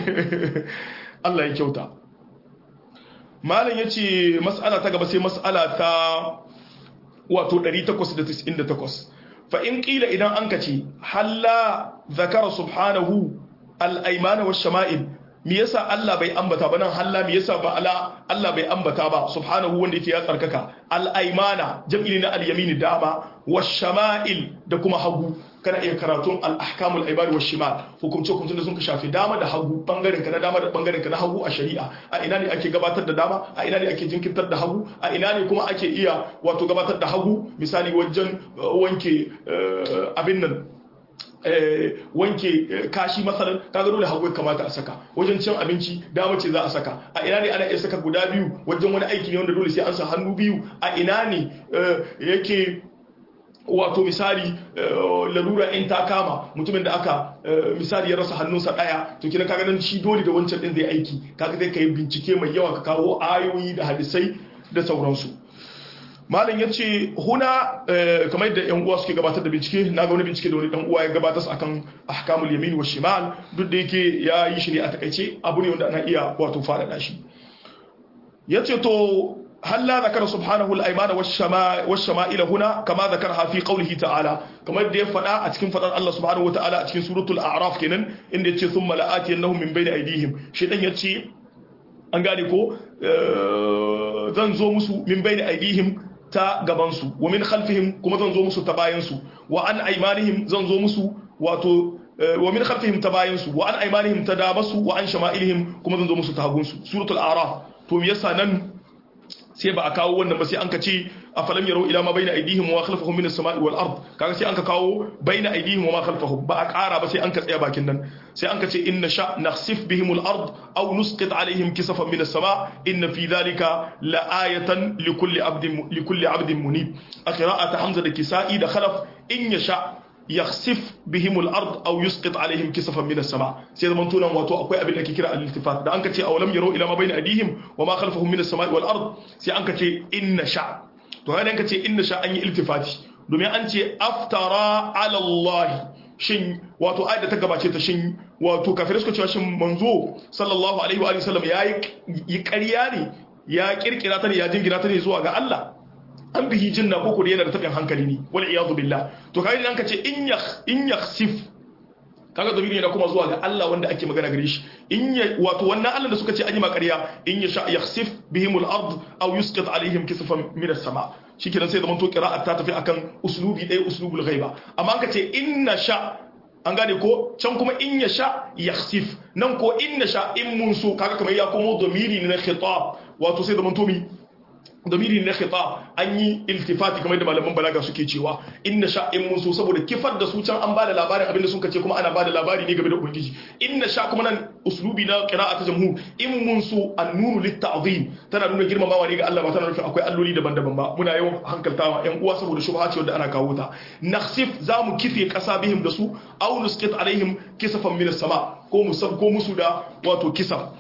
Allah ya kyauta malam yace mas'ala ta gaba sai mas'ala ta wato ɗari takwas da tis'in da takwas fa in qila idan an kace halla zakara subhanahu al-aymana wash-shama'il me yasa Allah bai ambata ba nan halla me yasa ba ala Allah bai ambata ba subhanahu wanda yake ya tsarkaka al-aymana jam'i na al-yamin dama wash-shama'il da kuma hagu kana iya karatun al-ahkamul aymani wash-shimal hukumce hukumcin da sun ka shafi dama da hagu bangaren ka na dama da bangaren ka na hagu a shari'a a ina ne ake gabatar da dama a ina ne ake jinkirtar da hagu a ina ne kuma ake iya wato gabatar da hagu misali wajen wanke abin nan wanke kashi masalan kaga dole hagu ya kamata a saka wajen cin abinci dama ce za a saka a ina ne ana iya saka guda biyu wajen wani aiki ne wanda dole sai an sa hannu biyu a ina ne yake wato misali lalura in ta kama mutumin da aka misali ya rasa hannunsa daya to kina kaga nan shi dole da wancan din zai aiki kaga zai kai bincike mai yawa ka kawo ayoyi da hadisai da sauransu malam yace huna kamar yadda yan uwa suke gabatar da bincike na ga wani bincike da wani dan uwa ya gabatar akan ahkamul yamin wa shimal duk da yake ya yi shi ne a takaice abu ne wanda ana iya wato fara shi yace to هل لا ذكر سبحانه الأيمان والشمائل هنا كما ذكرها في قوله تعالى كما يدي فدا أتكين فدا الله سبحانه وتعالى أتكين سورة الأعراف كنن إن يتشي ثم لآتينهم من بين أيديهم شيطان يتشي أنقالكو ذنزو مسو من بين أيديهم تا gabansu wa min khalfihim kuma zan zo musu ta bayansu wa an aymanihim zan zo musu wato wa min khalfihim ta bayansu wa an aymanihim ta dabasu wa an shama'ilihim kuma zan zo musu ta hagunsu suratul a'raf to me yasa nan sai ba a kawo wannan ba sai an ka ce a falam yaro ila ma baina aidihim wa khalfahum min as-sama'i wal ard kaga sai an ka kawo baina aidihim wa ma khalfahum ba a ƙara ba sai an ka tsaya bakin nan sai an ka ce inna sha nakhsif bihim al-ard aw nusqit alaihim kisafan min as-sama' inna fi dhalika la ayatan li kulli 'abdin li kulli 'abdin munib qira'at hamza da kisa'i da khalaf in yasha yakhsif bihim al-ard aw yusqit alaihim kisafan min as-sama sai zaman tunan wato akwai abin da ke kira al-iltifat da an kace awalam yaro ila ma bayna aydihim wa ma khalfahum min as-sama'i wal ard sai an kace inna sha to idan kace inna sha an yi iltifati domin an ce aftara ala Allah shin wato ayat da ta gabace ta shin wato kafirai suka cewa shin manzo sallallahu alaihi wa sallam yayi yi ƙarya ne ya kirkira ta ne ya jingira ta ne zuwa ga Allah an bihi jinna ko ko yana da tabin hankali ne wal iyadu billah to kai idan kace in yakh in yakhsif kaga zamiri yana kuma zuwa ga Allah wanda ake magana gare shi in ya wato wannan Allah da suka ce an yi ma ƙarya in ya sha yakhsif bihimul ard aw yusqit alaihim kisfan min as-sama shikenan sai zaman to qira'at ta tafi akan uslubi ɗaya uslubul ghaiba amma ka ce inna sha an gane ko can kuma in ya sha yakhsif nan ko inna sha in mun so kaga kamar ya komo zamiri ne na khitab wato sai zaman to mi damiri na khitab an yi iltifati kamar da malaman balaga suke cewa inna sha in mun so saboda kifar da su can an bada labarin abinda sun kace kuma ana bada labari ne game da ubangiji inna sha kuma nan uslubi na qira'at jamhur in mun so annunu litta'zim tana nuna girmamawa ne ga Allah ba tana nufin akwai alloli daban-daban ba muna yawan hankaltawa ƴan uwa saboda shubha ce wanda ana kawo ta nakhsif zamu kife kasa bihim da su aw nusqit alaihim kisafan min as-sama ko musab ko musu da wato kisaf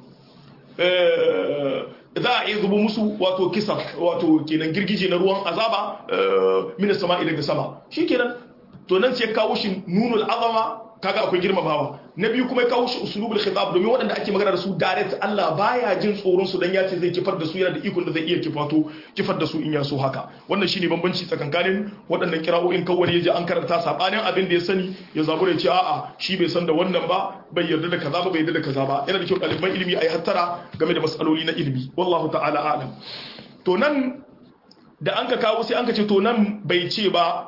za a iya zubo musu wato kisa wato kenan girgije na ruwan azaba mina sama daga sama shi kenan to nan sai kawo shi nunul azama kaga akwai girmamawa na biyu kuma ya kawo shi usulubul khitab domin waɗanda ake magana da su direct Allah baya jin tsoron su dan ya ce zai kifar da su yana da ikon da zai iya kifato kifar da su in ya so haka wannan shine bambanci tsakankanin waɗannan kira'o'in kawai yaji an karanta sabanin abin da ya sani ya zabura ya ce a'a shi bai san da wannan ba bai yarda da kaza ba bai yarda da kaza ba yana da kyau ɗaliban ilimi ayi hattara game da masaloli na ilimi wallahu ta'ala a'lam to nan da an ka kawo sai an ka ce to nan bai ce ba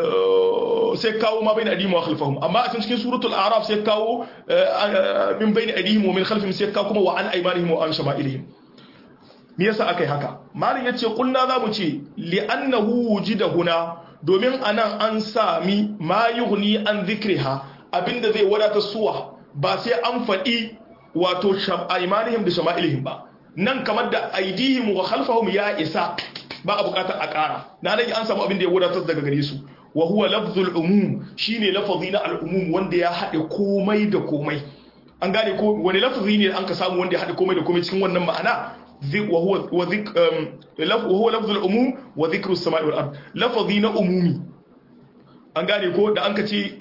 sai kawo ma bai na adihim wa khalfahum amma a cikin suratul a'raf sai kawo min bai na adihim wa min khalfihim sai kawo kuma wa an aymanihim wa an shama'ilihim me yasa akai haka malin yace kulna zamu ce li annahu wujida huna domin anan an sami ma yughni an dhikriha abinda zai wadata suwa ba sai an fadi wato aymanihim da shama'ilihim ba nan kamar da aidihim wa khalfahum ya isa ba a bukatar a ƙara na rage an samu abin da ya wadatar daga gare su wa huwa lafzul umum shine lafazi na al-umum wanda ya haɗe komai da komai an gane ko wani lafazi ne an ka samu wanda ya haɗe komai da komai cikin wannan ma'ana wa huwa wa zik wa huwa lafzul umum wa dhikru as-sama'i wal ard lafazi na umumi an gane ko da an ka ce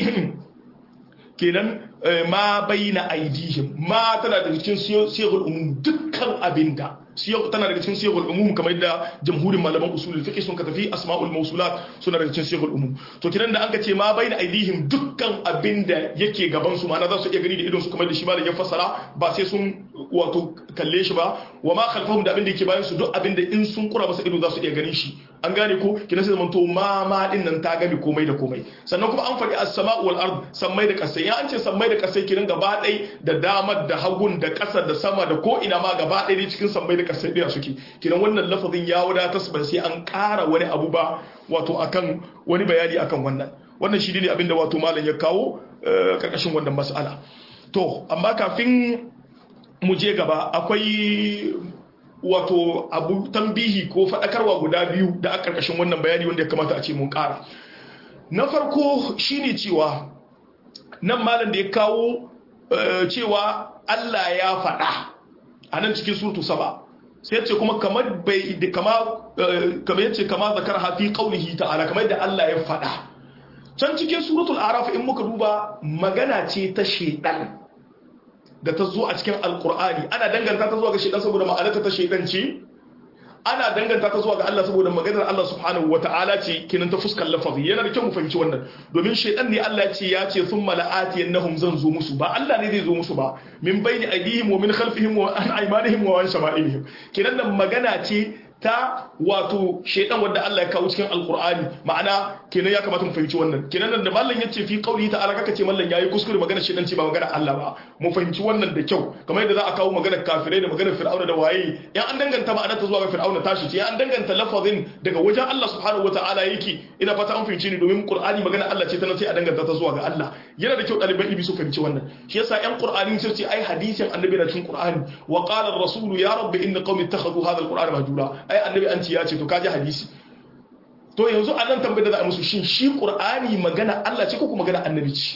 kenan ma bayna aidihim ma tana daga cikin siyagul umum dukkan abinda siyag tana daga cikin siyagul umum kamar yadda jamhurin malaman usulul fiqh sun ka tafi asma'ul mawsulat suna daga cikin siyagul umum to kidan da anka ce ma bayna aidihim dukkan abinda yake gaban su ma'ana za su iya gani da idon su kamar da shi malam ya fassara ba sai sun wato kalle shi ba wa ma khalfahum da abinda yake bayan su duk abinda in sun kura masa ido za su iya ganin shi an gane ko kidan sai zamanto ma ma din nan ta gami komai da komai sannan kuma an faɗi as-sama'u wal ard sammai da kasai ya an ce sammai da kasai kidan gaba ɗaya da damar da hagun da ƙasa da sama da ko ina ma gaba ɗaya cikin sammai da kasai ɗaya suke kidan wannan lafazin ya wadata su ban sai an ƙara wani abu ba wato akan wani bayani akan wannan wannan shi ne abinda wato malam ya kawo karkashin wannan mas'ala to amma kafin mu je gaba akwai wato abu tambihi ko faɗakarwa guda biyu da a karkashin wannan bayani wanda ya kamata a ce mun ƙara na farko shine cewa nan malam da ya kawo cewa Allah ya faɗa a nan cikin suratu saba sai ce kuma kamar bai da kama kamar yace kama zakar hafi qaulihi ta'ala kamar da Allah ya faɗa can cikin suratul araf in muka duba magana ce ta shedan da ta zo a cikin alqur'ani ana danganta ta zuwa ga shedan saboda ma'anarta ta shedan ce ana danganta ta zuwa ga Allah saboda maganar Allah subhanahu wata'ala ce kinan ta fuskar lafazi yana da kyau mu fahimci wannan domin shaytan ne Allah ce ya ce thumma la'ati annahum zan zo musu ba Allah ne zai zo musu ba min bayni aydihim wa min khalfihim wa an aymanihim wa an shama'ilihim kinan nan magana ce ta wato shaytan wanda Allah ya kawo cikin alqur'ani ma'ana kenan ya kamata mu fahimci wannan kenan nan da mallan yace fi qauli ta'ala kaka ce mallan yayi kuskure magana shaytan ce ba magana Allah ba mu fahimci wannan da kyau kamar yadda za a kawo magana kafirai da magana fir'auna da waye yan an danganta ma'anar ta zuwa ga fir'auna tashi ce an danganta lafazin daga wajen Allah subhanahu wata'ala yake ina fata an fahimci ni domin qur'ani magana Allah ce ta nan sai a danganta ta zuwa ga Allah yana da kyau ɗaliban ilimi su fahimci wannan shi yasa yan qur'ani sai ce ai hadisin annabi na cikin qur'ani wa qala ar-rasul ya rabbi inna qaumi ittakhadhu hadha al-qur'ana mahjura ai annabi an ce ya ce to kaji hadisi to yanzu a nan tambayar da za a musu shin shi qur'ani magana Allah ce ko kuma magana annabi ce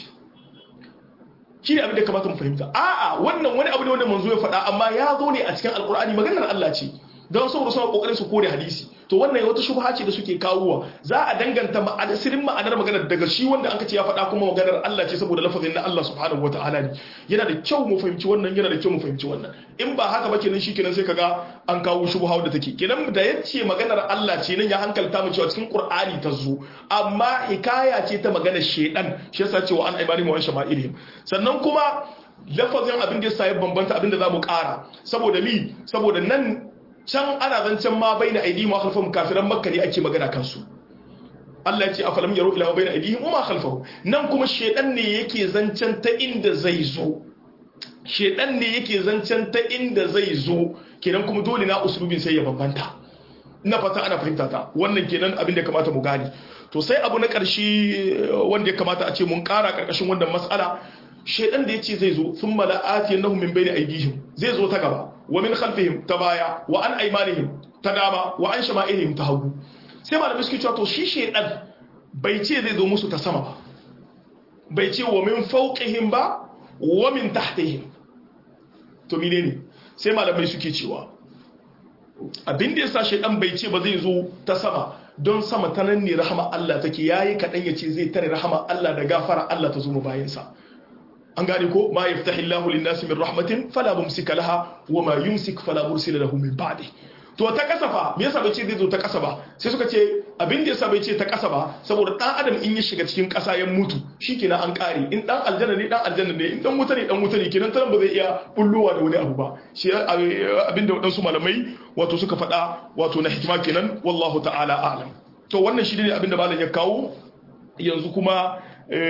shi ne abin da kamata mu fahimta a'a wannan wani abu ne wanda manzo ya faɗa amma ya zo ne a cikin alqur'ani maganar Allah ce don saboda suna kokarin su kore hadisi to wannan wata shubha ce da suke kawowa za a danganta ma'anasirin ma'anar maganar daga shi wanda an ce ya faɗa kuma maganar Allah ce saboda lafazin na Allah subhanahu wataala ne yana da kyau mu fahimci wannan yana da kyau mu fahimci wannan in ba haka ba kenan shikenan sai kaga an kawo shubha da take kenan da yace maganar Allah ce nan ya hankalta mu cewa cikin Qur'ani ta zo amma hikaya ce ta maganar shedan shi yasa cewa an ibarihim wa shama'ilihim sannan kuma lafazin abin da yasa ya bambanta abin da zamu ƙara saboda mi saboda nan can ana zancen ma baina aidihim wa khalfahum kafiran makka ne ake magana kansu Allah ya ce afalam yaru ila baina aidihim wa ma khalfahum nan kuma shedan ne yake zancen ta inda zai zo shedan ne yake zancen ta inda zai zo kenan kuma dole na usulubin sai ya bambanta ina fata ana fahimta ta wannan kenan abin da kamata mu gani to sai abu na ƙarshe wanda ya kamata a ce mun ƙara ƙarƙashin wannan mas'ala shedan da yace zai zo thumma la'atiyannahum min bayni aydihim zai zo ta gaba wa min khalfihim ta baya wa an aymanihim ta dama wa an shama'ilihim ta hagu sai malamai suke cewa to shi shedan bai ce zai zo musu ta sama ba bai ce wa min fawqihim ba wa min tahtihim to menene sai malamai suke cewa abin da yasa shedan bai ce ba zai zo ta sama don sama ta nan ne rahama Allah take yayi kadan yace zai tare rahama Allah da gafara Allah ta zo mu bayan sa an gane ko ma yaftahillahu lin-nasi min rahmatin fala mumsika laha wa ma yumsik fala mursila lahu min ba'di to ta kasafa me yasa bai ce zai zo ta kasa ba sai suka ce abin da yasa bai ce ta kasa ba saboda dan adam in ya shiga cikin kasa ya mutu shikenan an kare in dan aljanna ne dan aljanna ne in dan wuta ne dan wuta ne kenan taran ba zai iya bullowa da wani abu ba shi abin da wadansu malamai wato suka faɗa wato na hikima kenan wallahu ta'ala a'lam to wannan shi ne abin da malam ya kawo yanzu kuma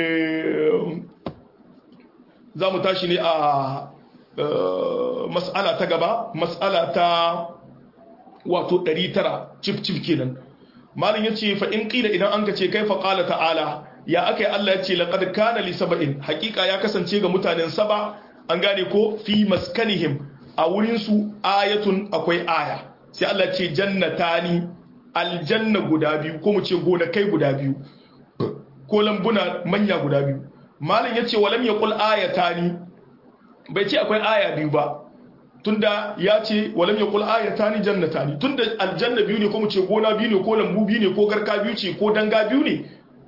za mu tashi ne a mas'ala ta gaba mas'ala ta wato ɗari tara cif cif kenan malin yace fa in qila idan an kace kaifa qala ta'ala ya akai Allah yace laqad kana li sab'in haqiqa ya kasance ga mutanen saba an gane ko fi maskanihim a wurin su ayatun akwai aya sai Allah ce jannatani aljanna guda biyu ko mu ce gonakai guda biyu ko lambuna manya guda biyu malin yace walam yaqul ayatani bai ce akwai aya biyu ba tunda ya ce walam yaqul ayatani jannatani tunda aljanna biyu ne ko mu ce gona biyu ne ko lambu biyu ne ko garka biyu ce ko danga biyu ne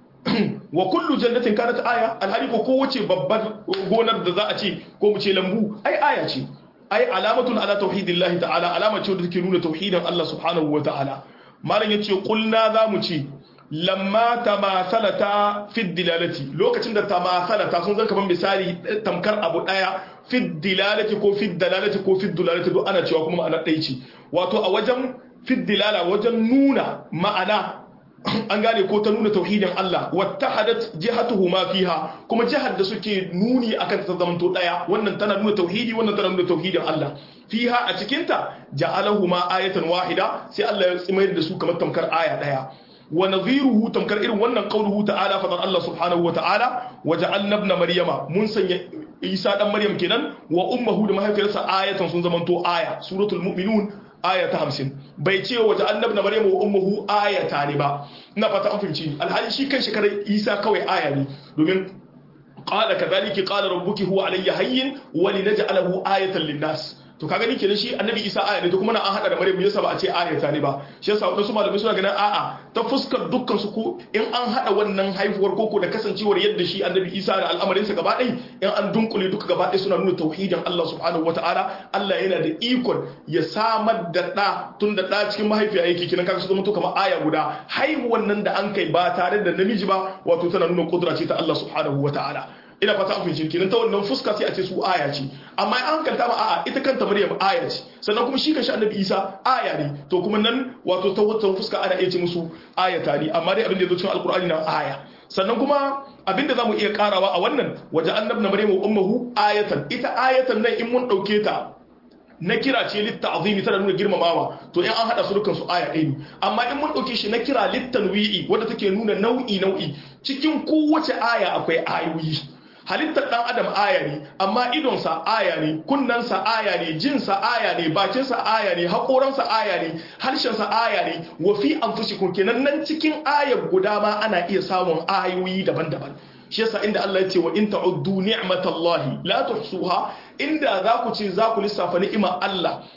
wa kullu jannatin kanat aya alhali ko kowace babbar gonar da za a ce ko mu ce lambu ai aya ce ai alamatun ala tauhidillahi ta'ala alama ce da take nuna tauhidin Allah subhanahu wa ta'ala malam yace qulna za mu ce lamma tamasalata fi dilalati lokacin da tamasalata sun zan kaman misali tamkar abu daya fi dilalati ko fi dalalati ko fi dulalati duk ana cewa kuma ma'ana ɗaya ce wato a wajen fi dilala wajen nuna ma'ana an gane ko ta nuna tauhidin Allah wattahadat jihatuhuma fiha kuma jihar da suke nuni akan ta zamanto daya wannan tana nuna tauhidi wannan tana nuna tauhidin Allah fiha a cikin ta ja'alahuma ayatan wahida sai Allah ya tsimayar da su kamar tamkar aya daya wa nadhiruhu tamkar irin wannan qauluhu ta'ala fadan Allah subhanahu wa ta'ala waja'alna ibna maryama mun sanya Isa dan Maryam kenan wa ummuhu da mahaifiyarsa ayatan sun zamanto aya suratul mu'minun aya ta hamsin bai ce waje annab na maryam wa ummuhu ayata ne ba ina fata an fahimci alhali shi kan shekarar isa kawai aya ne domin qala kadhalika qala rabbuki huwa alayya hayyin wa linaj'alahu ayatan linnas to kaga ni kenan shi annabi isa aya ne to kuma na an hada da maryam yasa ba a ce ayata ne ba shi yasa wadansu malamai suna ganin a'a ta fuskar dukkan su ko in an hada wannan haifuwar koko da kasancewar yadda shi annabi isa da al'amarin sa gaba ɗaya in an dunkule duka gaba ɗaya suna nuna tauhidin Allah subhanahu wataala Allah yana da ikon ya samar da da tun da da cikin mahaifiya yake kenan kaga su zama to kamar aya guda haihuwan nan da an kai ba tare da namiji ba wato tana nuna kudura ce ta Allah subhanahu wataala ina fata an fahimci kenan ta wannan fuska sai a ce su aya ce amma an hankalta ma a'a ita kanta Maryam aya ce sannan kuma shi kanshi Annabi Isa aya ne to kuma nan wato ta wata fuska ana iya ce musu ayata ne amma dai abin da yazo cikin Alkur'ani na aya sannan kuma abin da zamu iya karawa a wannan waje annabna Maryam wa ummuhu ayatan ita ayatan nan in mun dauke ta na kira ce litta'zimi tana nuna girmamawa to in an hada su dukkan su aya ɗaya ne amma in mun dauke shi na kira littanwi'i wanda take nuna nau'i nau'i cikin kowace aya akwai ayoyi halittar dan adam aya ne amma idonsa aya ne kunnansa aya ne jinsa aya ne bakinsa aya ne haƙoransa aya ne harshensa aya ne wa fi anfusikum kenan nan cikin ayar guda ma ana iya samun ayoyi daban-daban shi yasa inda Allah ya ce wa in ta'uddu ni'matallahi la tuhsuha inda za ku ce za ku lissafa ni'imar Allah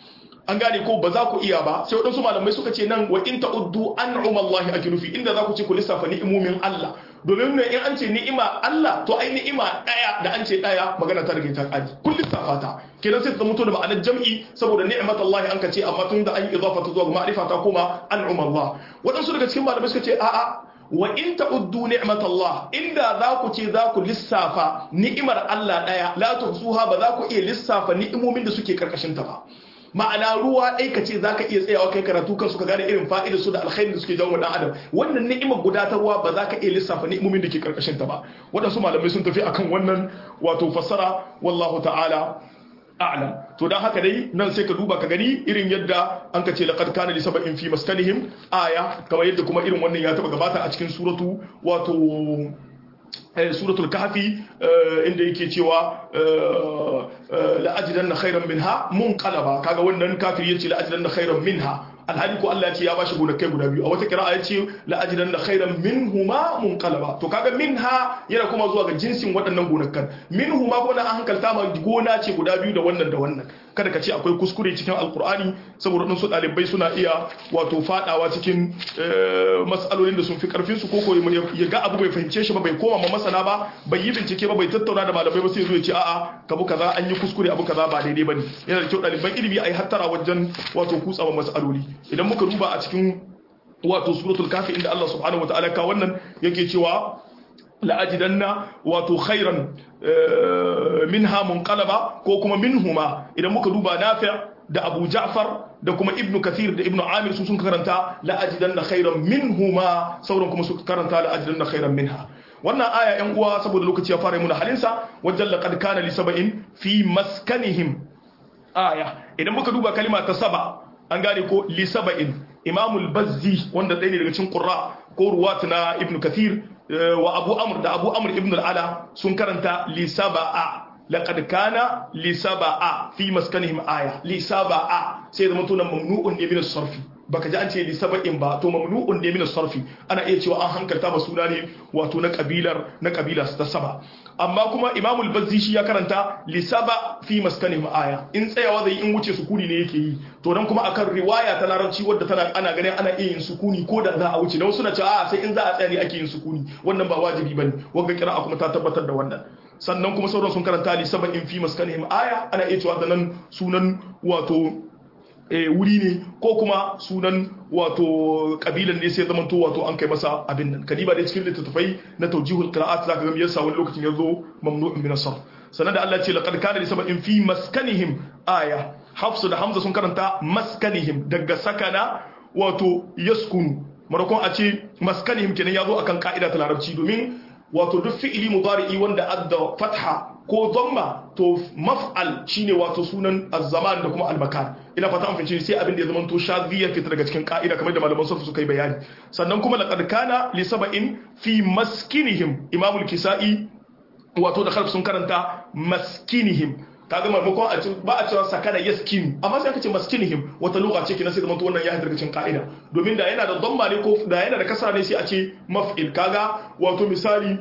an gane ko ba za ku iya ba sai wadansu malamai suka ce nan wa in ta'uddu an'umallahi akirufi inda za ku ce ku lissafa ni'imomin Allah domin ne in an ce ni'ima Allah to ai ni'ima daya da an ce daya magana ta rage ta kaji kun lissafa ta kenan sai ta mutu da ma'anar jam'i saboda ni'matallahi an ka ce amma tun da an yi idafa ta zuwa ga ma'rifa ta koma an'umallah wadansu daga cikin malamai suka ce a'a wa in ta'uddu ni'matallah inda za ku ce za ku lissafa ni'imar Allah daya la tuhsuha ba za ku iya lissafa ni'imomin da suke karkashin ta ba ma'ana ruwa ɗai ka ce za ka iya tsayawa kai karatu kansu ka gane irin fa'idar su da alkhairin da suke jawo dan adam wannan ni'imar guda ta ruwa ba za ka iya lissafa ni'imomin da ke karkashin ta ba waɗansu malamai sun tafi akan wannan wato fassara wallahu ta'ala a'lam to dan haka dai nan sai ka duba ka gani irin yadda an ka ce laqad kana li sab'in fi maskanihim aya kamar yadda kuma irin wannan ya taba gabata a cikin suratu wato suratul kahfi inda yake cewa la ajidanna khayran minha munqalaba kaga wannan kafiri yace la ajidanna khayran minha alhali ko Allah ya ce ya bashi gonakai guda biyu a wata kira'a ya ce la ajidanna khayran minhuma munqalaba to kaga minha yana kuma zuwa ga jinsin waɗannan gonakan minhuma ko na an hankalta ma gona ce guda biyu da wannan da wannan kada ka ce akwai kuskure cikin alkur'ani saboda ɗansu ɗalibai suna iya wato fadawa cikin matsalolin da sun fi karfin su koko ya ga abu bai fahimce shi ba bai koma ma masana ba bai yi bincike ba bai tattauna da malamai ba sai zo ya ce a'a kabu kaza an yi kuskure abu kaza ba daidai bane yana da kyau ɗaliban ilimi ai hattara wajen wato kutsa ma masaloli idan muka duba a cikin wato suratul kafi inda Allah subhanahu wataala ka wannan yake cewa la'ajidanna wato khairan minha munqalaba ko kuma minhuma idan muka duba Nafi' da Abu Ja'far da kuma Ibn Kathir da Ibn Amir su sun karanta la'ajidanna khairan minhuma sauran kuma su karanta la'ajidanna khairan minha wannan aya yan uwa saboda lokaci ya fara muna halinsa wajen laqad kana li sab'in fi maskanihim aya idan muka duba kalima ta saba an gane ko li sab'in Imamul Bazzi wanda ɗaya ne daga cikin qurra ko ruwat na Ibn Kathir wa Abu Amr da Abu Amr ibn al-Ala sun karanta li sab'a laqad kana li sab'a fi maskanihim aya li sab'a sai da mutunan mamnu'un ne min as-sarfi baka ji an ce li sab'in ba to mamnu'un ne min as-sarfi ana iya cewa an hankalta ba suna ne wato na kabilar na kabila ta saba amma kuma Imamul Bazzi shi ya karanta li saba fi maskanihim aya in tsayawa zai in wuce sukuni ne yake yi to dan kuma akan riwaya ta larabci wadda tana ana ganin ana iya yin sukuni ko da za a wuce na wasu na cewa a sai in za a tsaya ne ake yin sukuni wannan ba wajibi bane wanda kira'a kuma ta tabbatar da wannan sannan kuma sauran sun karanta li sab'in fi maskanihim aya ana iya cewa da nan sunan wato wuri ne ko kuma sunan wato kabilan ne sai zamanto wato an kai masa abin nan kadiba da cikin littattafai na tawjihul qira'at zaka ga yasa wani lokacin yazo mamnu'un min as-sarf sanan da Allah ya ce laqad kana li sab'in fi maskanihim aya hafsu da hamza sun karanta maskanihim daga sakana wato yaskunu marakon a ce maskanihim kenan yazo akan ka'ida ta larabci domin wato duk fi'ili mudari'i wanda adda fatha ko dhamma to maf'al shine wato sunan az-zaman da kuma al-makan ina fata an fice sai abin da ya zama to shadhiya fita daga cikin ka'ida kamar da malaman sarfu suka yi bayani sannan kuma laqad kana li sab'in fi maskinihim imam al-kisai wato da khalf sun karanta maskinihim kaga maimakon a ce ba a cewa sakana yaskin amma sai aka ce maskinihim wata lugha ce kina sai zama to wannan ya daga cikin ka'ida domin da yana da dhamma ne ko da yana da kasra ne sai a ce maf'il kaga wato misali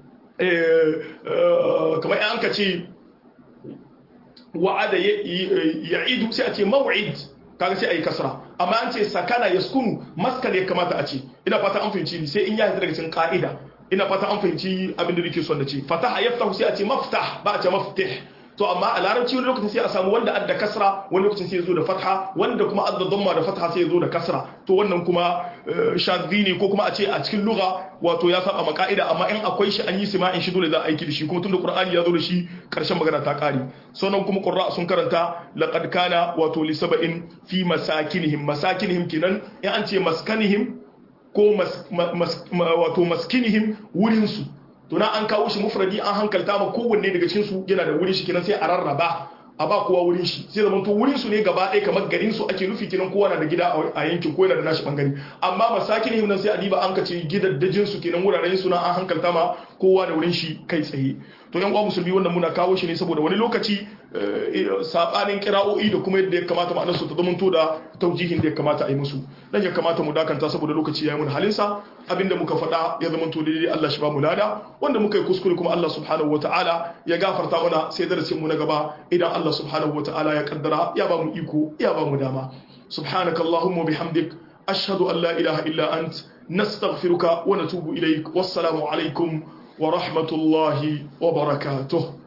kamar an ka ce wa'ada ya'idu sai a ce maw'id kaga sai ayi kasra amma an ce sakana yaskunu maskan ya kamata a ce ina fata an fahimci sai in ya hita daga cikin ka'ida ina fata an fahimci abin da nake son da ce fataha yaftahu sai a ce maftah ba a ce maftih to amma a larabci wani lokacin sai a samu wanda adda kasra wani lokacin sai ya zo da fatha wanda kuma adda dhamma da fatha sai ya zo da kasra to wannan kuma shadhi ne ko kuma a ce a cikin lugha wato ya saba maka'ida amma in akwai shi an yi sima'in shi dole za a aiki da shi kuma tunda qur'ani ya zo da shi karshen magana ta kare sannan kuma qurra sun karanta laqad kana wato li sab'in fi masakinihim masakinihim kenan in an ce maskanihim ko wato maskinihim wurin su to na an kawo shi mufradi an hankalta ma kowanne daga cikin su yana da wurin shi kenan sai a rarraba a ba kowa wurin shi sai zaman to wurin su ne gaba ɗaya kamar garin su ake nufi kenan kowa na da gida a yankin ko yana da nashi bangare amma masakin nan sai a diba an kace gidaddajin su kenan wuraren su na an hankalta ma kowa da wurin shi kai tsaye to yan uwa musulmi wannan muna kawo shi ne saboda wani lokaci sabanin kira'o'i da kuma yadda ya kamata ma'anar su ta zamanto da taujihin da ya kamata a yi musu dan ya kamata mu dakanta saboda lokaci ya yi mun halinsa abinda muka faɗa ya zamanto daidai Allah shi ba mu lada wanda muka yi kuskure kuma Allah subhanahu wataala ya gafarta mana sai darasin mu na gaba idan Allah subhanahu wataala ya kaddara ya ba mu iko ya ba mu dama subhanakallahumma bihamdik ashhadu an la ilaha illa ant nastaghfiruka wa natubu ilaik wassalamu alaikum wa rahmatullahi wa barakatuh